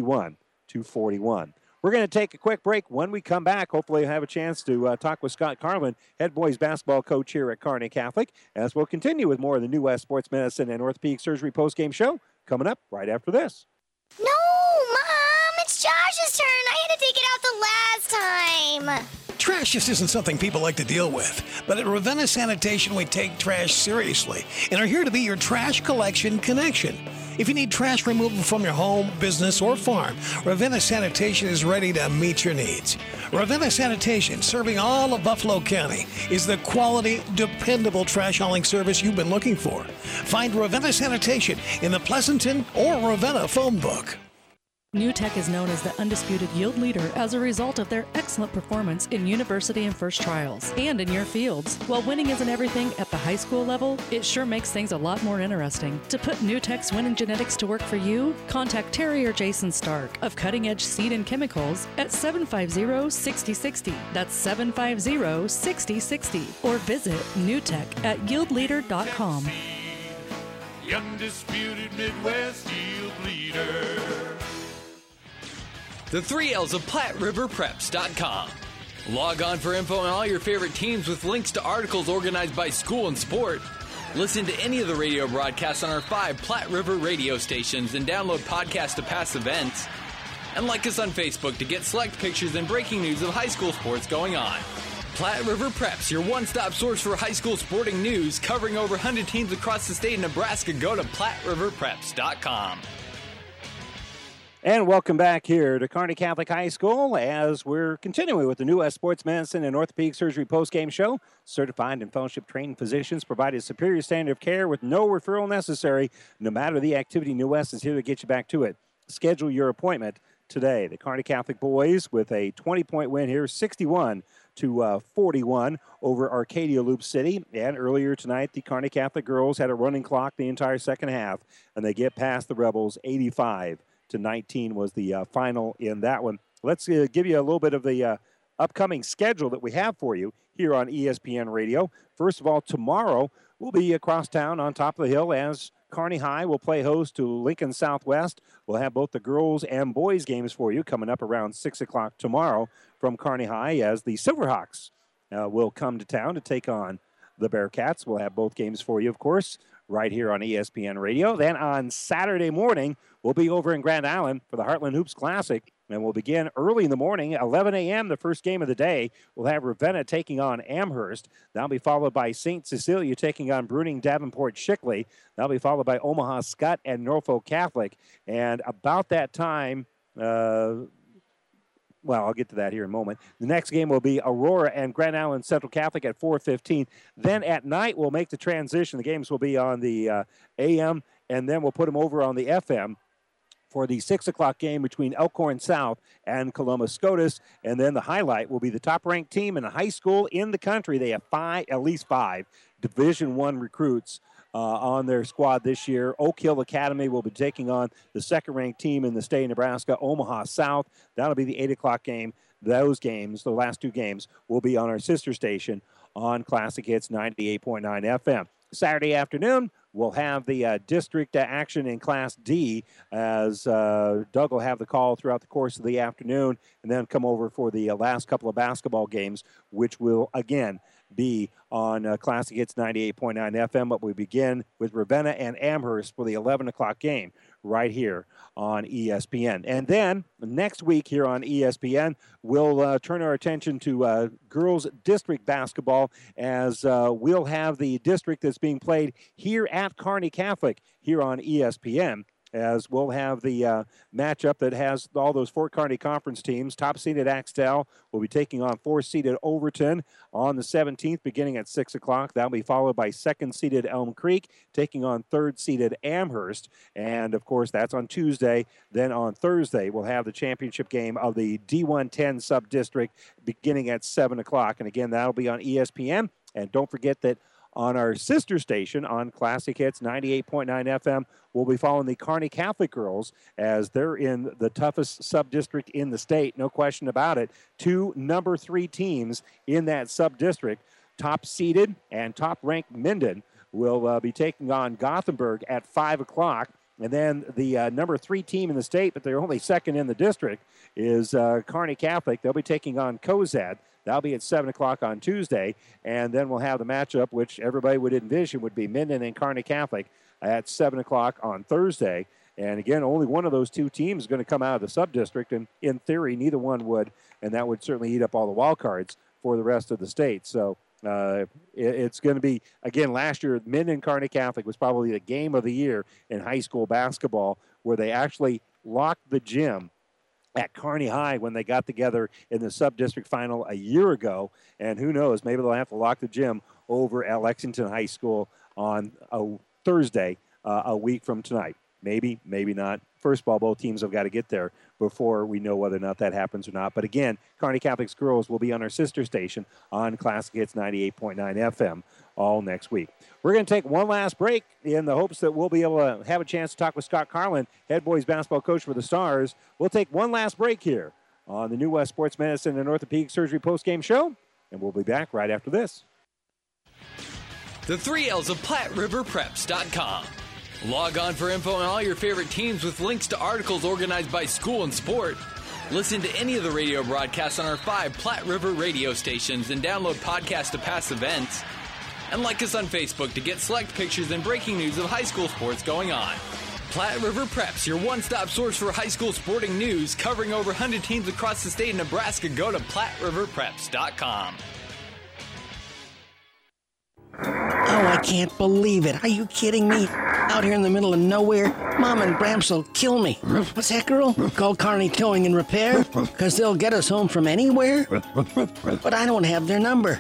61-41. We're going to take a quick break. When we come back, hopefully have a chance to talk with Scott Carlin, head boys basketball coach here at Kearney Catholic, as we'll continue with more of the New West Sports Medicine and Orthopedic Surgery postgame show coming up right after this. No, Mom, it's Josh's turn. I had to take it out the last time. Trash just isn't something people like to deal with. But at Ravenna Sanitation, we take trash seriously and are here to be your trash collection connection. If you need trash removal from your home, business, or farm, Ravenna Sanitation is ready to meet your needs. Ravenna Sanitation, serving all of Buffalo County, is the quality, dependable trash hauling service you've been looking for. Find Ravenna Sanitation in the Pleasanton or Ravenna phone book. NewTek is known as the undisputed yield leader as a result of their excellent performance in university and first trials and in your fields. While winning isn't everything at the high school level, it sure makes things a lot more interesting. To put NewTek's winning genetics to work for you, contact Terry or Jason Stark of Cutting Edge Seed and Chemicals at 750-6060. That's 750-6060. Or visit NewTek at yieldleader.com. The undisputed Midwest yield leader. The 3 L's of PlatteRiverPreps.com. Log on for info on all your favorite teams with links to articles organized by school and sport. Listen to any of the radio broadcasts on our 5 Platte River radio stations and download podcasts to past events. And like us on Facebook to get select pictures and breaking news of high school sports going on. Platte River Preps, your one-stop source for high school sporting news, covering over 100 teams across the state of Nebraska. Go to PlatteRiverPreps.com. And welcome back here to Kearney Catholic High School as we're continuing with the New West Sports Medicine and Orthopedic Surgery postgame show. Certified and fellowship trained physicians provide a superior standard of care with no referral necessary. No matter the activity, New West is here to get you back to it. Schedule your appointment today. The Kearney Catholic boys with a 20-point win here, 61-41 over Arcadia Loop City. And earlier tonight, the Kearney Catholic girls had a running clock the entire second half, and they get past the Rebels 85-19 was the final in that one. Let's give you a little bit of the upcoming schedule that we have for you here on ESPN Radio. First of all, tomorrow we'll be across town on top of the hill as Kearney High will play host to Lincoln Southwest. We'll have both the girls and boys games for you coming up around 6 o'clock tomorrow from Kearney High as the Silverhawks will come to town to take on the Bearcats. We'll have both games for you, of course, right here on ESPN Radio. Then on Saturday morning, we'll be over in Grand Island for the Heartland Hoops Classic, and we'll begin early in the morning, 11 a.m., the first game of the day. We'll have Ravenna taking on Amherst. That'll be followed by St. Cecilia taking on Bruning Davenport Shickley. That'll be followed by Omaha Skutt and Norfolk Catholic. And about that time, I'll get to that here in a moment. The next game will be Aurora and Grand Island Central Catholic at 4:15. Then at night, we'll make the transition. The games will be on the AM, and then we'll put them over on the FM for the 6 o'clock game between Elkhorn South and Columbus SCOTUS. And then the highlight will be the top-ranked team in a high school in the country. They have at least five Division I recruits on their squad this year. Oak Hill Academy will be taking on the second-ranked team in the state of Nebraska, Omaha South. That'll be the 8 o'clock game. Those games, the last two games, will be on our sister station on Classic Hits 98.9 FM. Saturday afternoon, we'll have the district action in Class D as Doug will have the call throughout the course of the afternoon and then come over for the last couple of basketball games, which will, again, be on Classic Hits 98.9 FM, but we begin with Ravenna and Amherst for the 11 o'clock game right here on ESPN. And then next week here on ESPN, we'll turn our attention to girls district basketball as we'll have the district that's being played here at Kearney Catholic here on ESPN. As we'll have the matchup that has all those Fort Kearney Conference teams. Top-seeded Axtell will be taking on 4th-seeded Overton on the 17th, beginning at 6 o'clock. That'll be followed by 2nd-seeded Elm Creek, taking on 3rd-seeded Amherst. And, of course, that's on Tuesday. Then on Thursday, we'll have the championship game of the D110 sub-district beginning at 7 o'clock. And, again, that'll be on ESPN. And don't forget that on our sister station on Classic Hits 98.9 FM, we'll be following the Kearney Catholic girls as they're in the toughest sub-district in the state, no question about it. Two number 3 teams in that sub-district, top-seeded and top-ranked Minden, will be taking on Gothenburg at 5 o'clock. And then the number 3 team in the state, but they're only second in the district, is Kearney Catholic. They'll be taking on Cozad. That'll be at 7 o'clock on Tuesday. And then we'll have the matchup, which everybody would envision would be Minden and Kearney Catholic at 7 o'clock on Thursday. And, again, only one of those two teams is going to come out of the sub-district. And, in theory, neither one would. And that would certainly eat up all the wild cards for the rest of the state. So it's going to be, again, last year, Minden and Kearney Catholic was probably the game of the year in high school basketball where they actually locked the gym at Kearney High when they got together in the sub-district final a year ago. And who knows, maybe they'll have to lock the gym over at Lexington High School on a Thursday a week from tonight. Maybe, maybe not. First of all, both teams have got to get there before we know whether or not that happens or not. But again, Kearney Catholic's girls will be on our sister station on Classic Hits 98.9 FM all next week. We're going to take one last break in the hopes that we'll be able to have a chance to talk with Scott Carlin, head boys basketball coach for the Stars. We'll take one last break here on the New West Sports Medicine and Orthopedic Surgery postgame show, and we'll be back right after this. The 3 L's of PlatteRiverPreps.com. Log on for info on all your favorite teams with links to articles organized by school and sport. Listen to any of the radio broadcasts on our 5 Platte River radio stations and download podcasts to past events. And like us on Facebook to get select pictures and breaking news of high school sports going on. Platte River Preps, your one-stop source for high school sporting news, covering over 100 teams across the state of Nebraska. Go to PlatteRiverPreps.com. Oh, I can't believe it. Are you kidding me? Out here in the middle of nowhere, Mom and Bramps will kill me. What's that, girl? Call Carney Towing and Repair? Because they'll get us home from anywhere? But I don't have their number.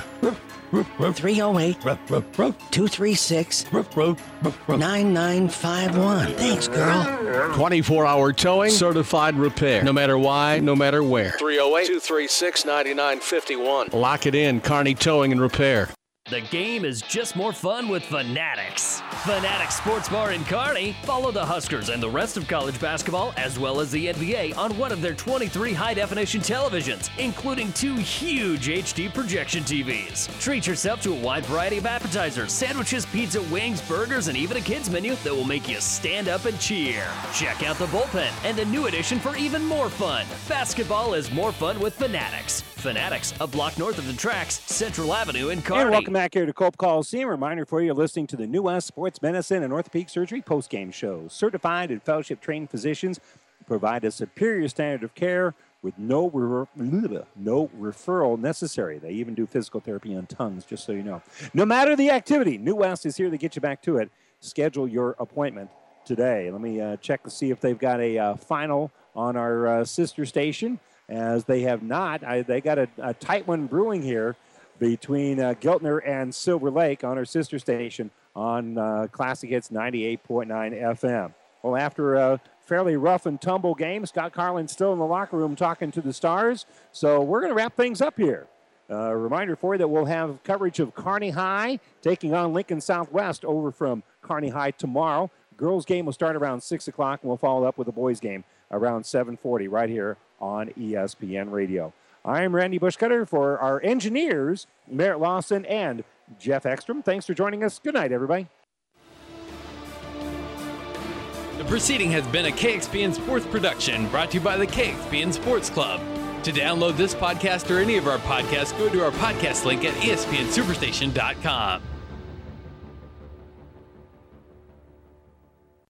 308-236-9951. Thanks, girl. 24-hour towing, certified repair. No matter why, no matter where. 308-236-9951. Lock it in, Carney Towing and Repair. The game is just more fun with Fanatics. Fanatics Sports Bar in Kearney. Follow the Huskers and the rest of college basketball as well as the NBA on one of their 23 high-definition televisions, including 2 huge HD projection TVs. Treat yourself to a wide variety of appetizers, sandwiches, pizza, wings, burgers, and even a kids menu that will make you stand up and cheer. Check out the bullpen and a new addition for even more fun. Basketball is more fun with Fanatics. Fanatics, a block north of the tracks, Central Avenue in Kearney. And welcome back here to Cope Coliseum. Reminder for you, listening to the New West Sports Medicine and Orthopedic Surgery post-game show. Certified and fellowship-trained physicians provide a superior standard of care with no referral necessary. They even do physical therapy on tongues, just so you know. No matter the activity, New West is here to get you back to it. Schedule your appointment today. Let me check to see if they've got a final on our sister station. As they have not. They got a tight one brewing here between Giltner and Silver Lake on our sister station on Classic Hits 98.9 FM. Well, after a fairly rough and tumble game, Scott Carlin's still in the locker room talking to the Stars. So we're going to wrap things up here. Reminder for you that we'll have coverage of Kearney High taking on Lincoln Southwest over from Kearney High tomorrow. Girls game will start around 6 o'clock, and we'll follow up with the boys game around 7:40 right here on ESPN Radio. I'm Randy Bushcutter for our engineers, Merritt Lawson and Jeff Ekstrom. Thanks for joining us. Good night, everybody. The proceeding has been a KXPN Sports production brought to you by the KXPN Sports Club. To download this podcast or any of our podcasts, go to our podcast link at ESPNSuperstation.com.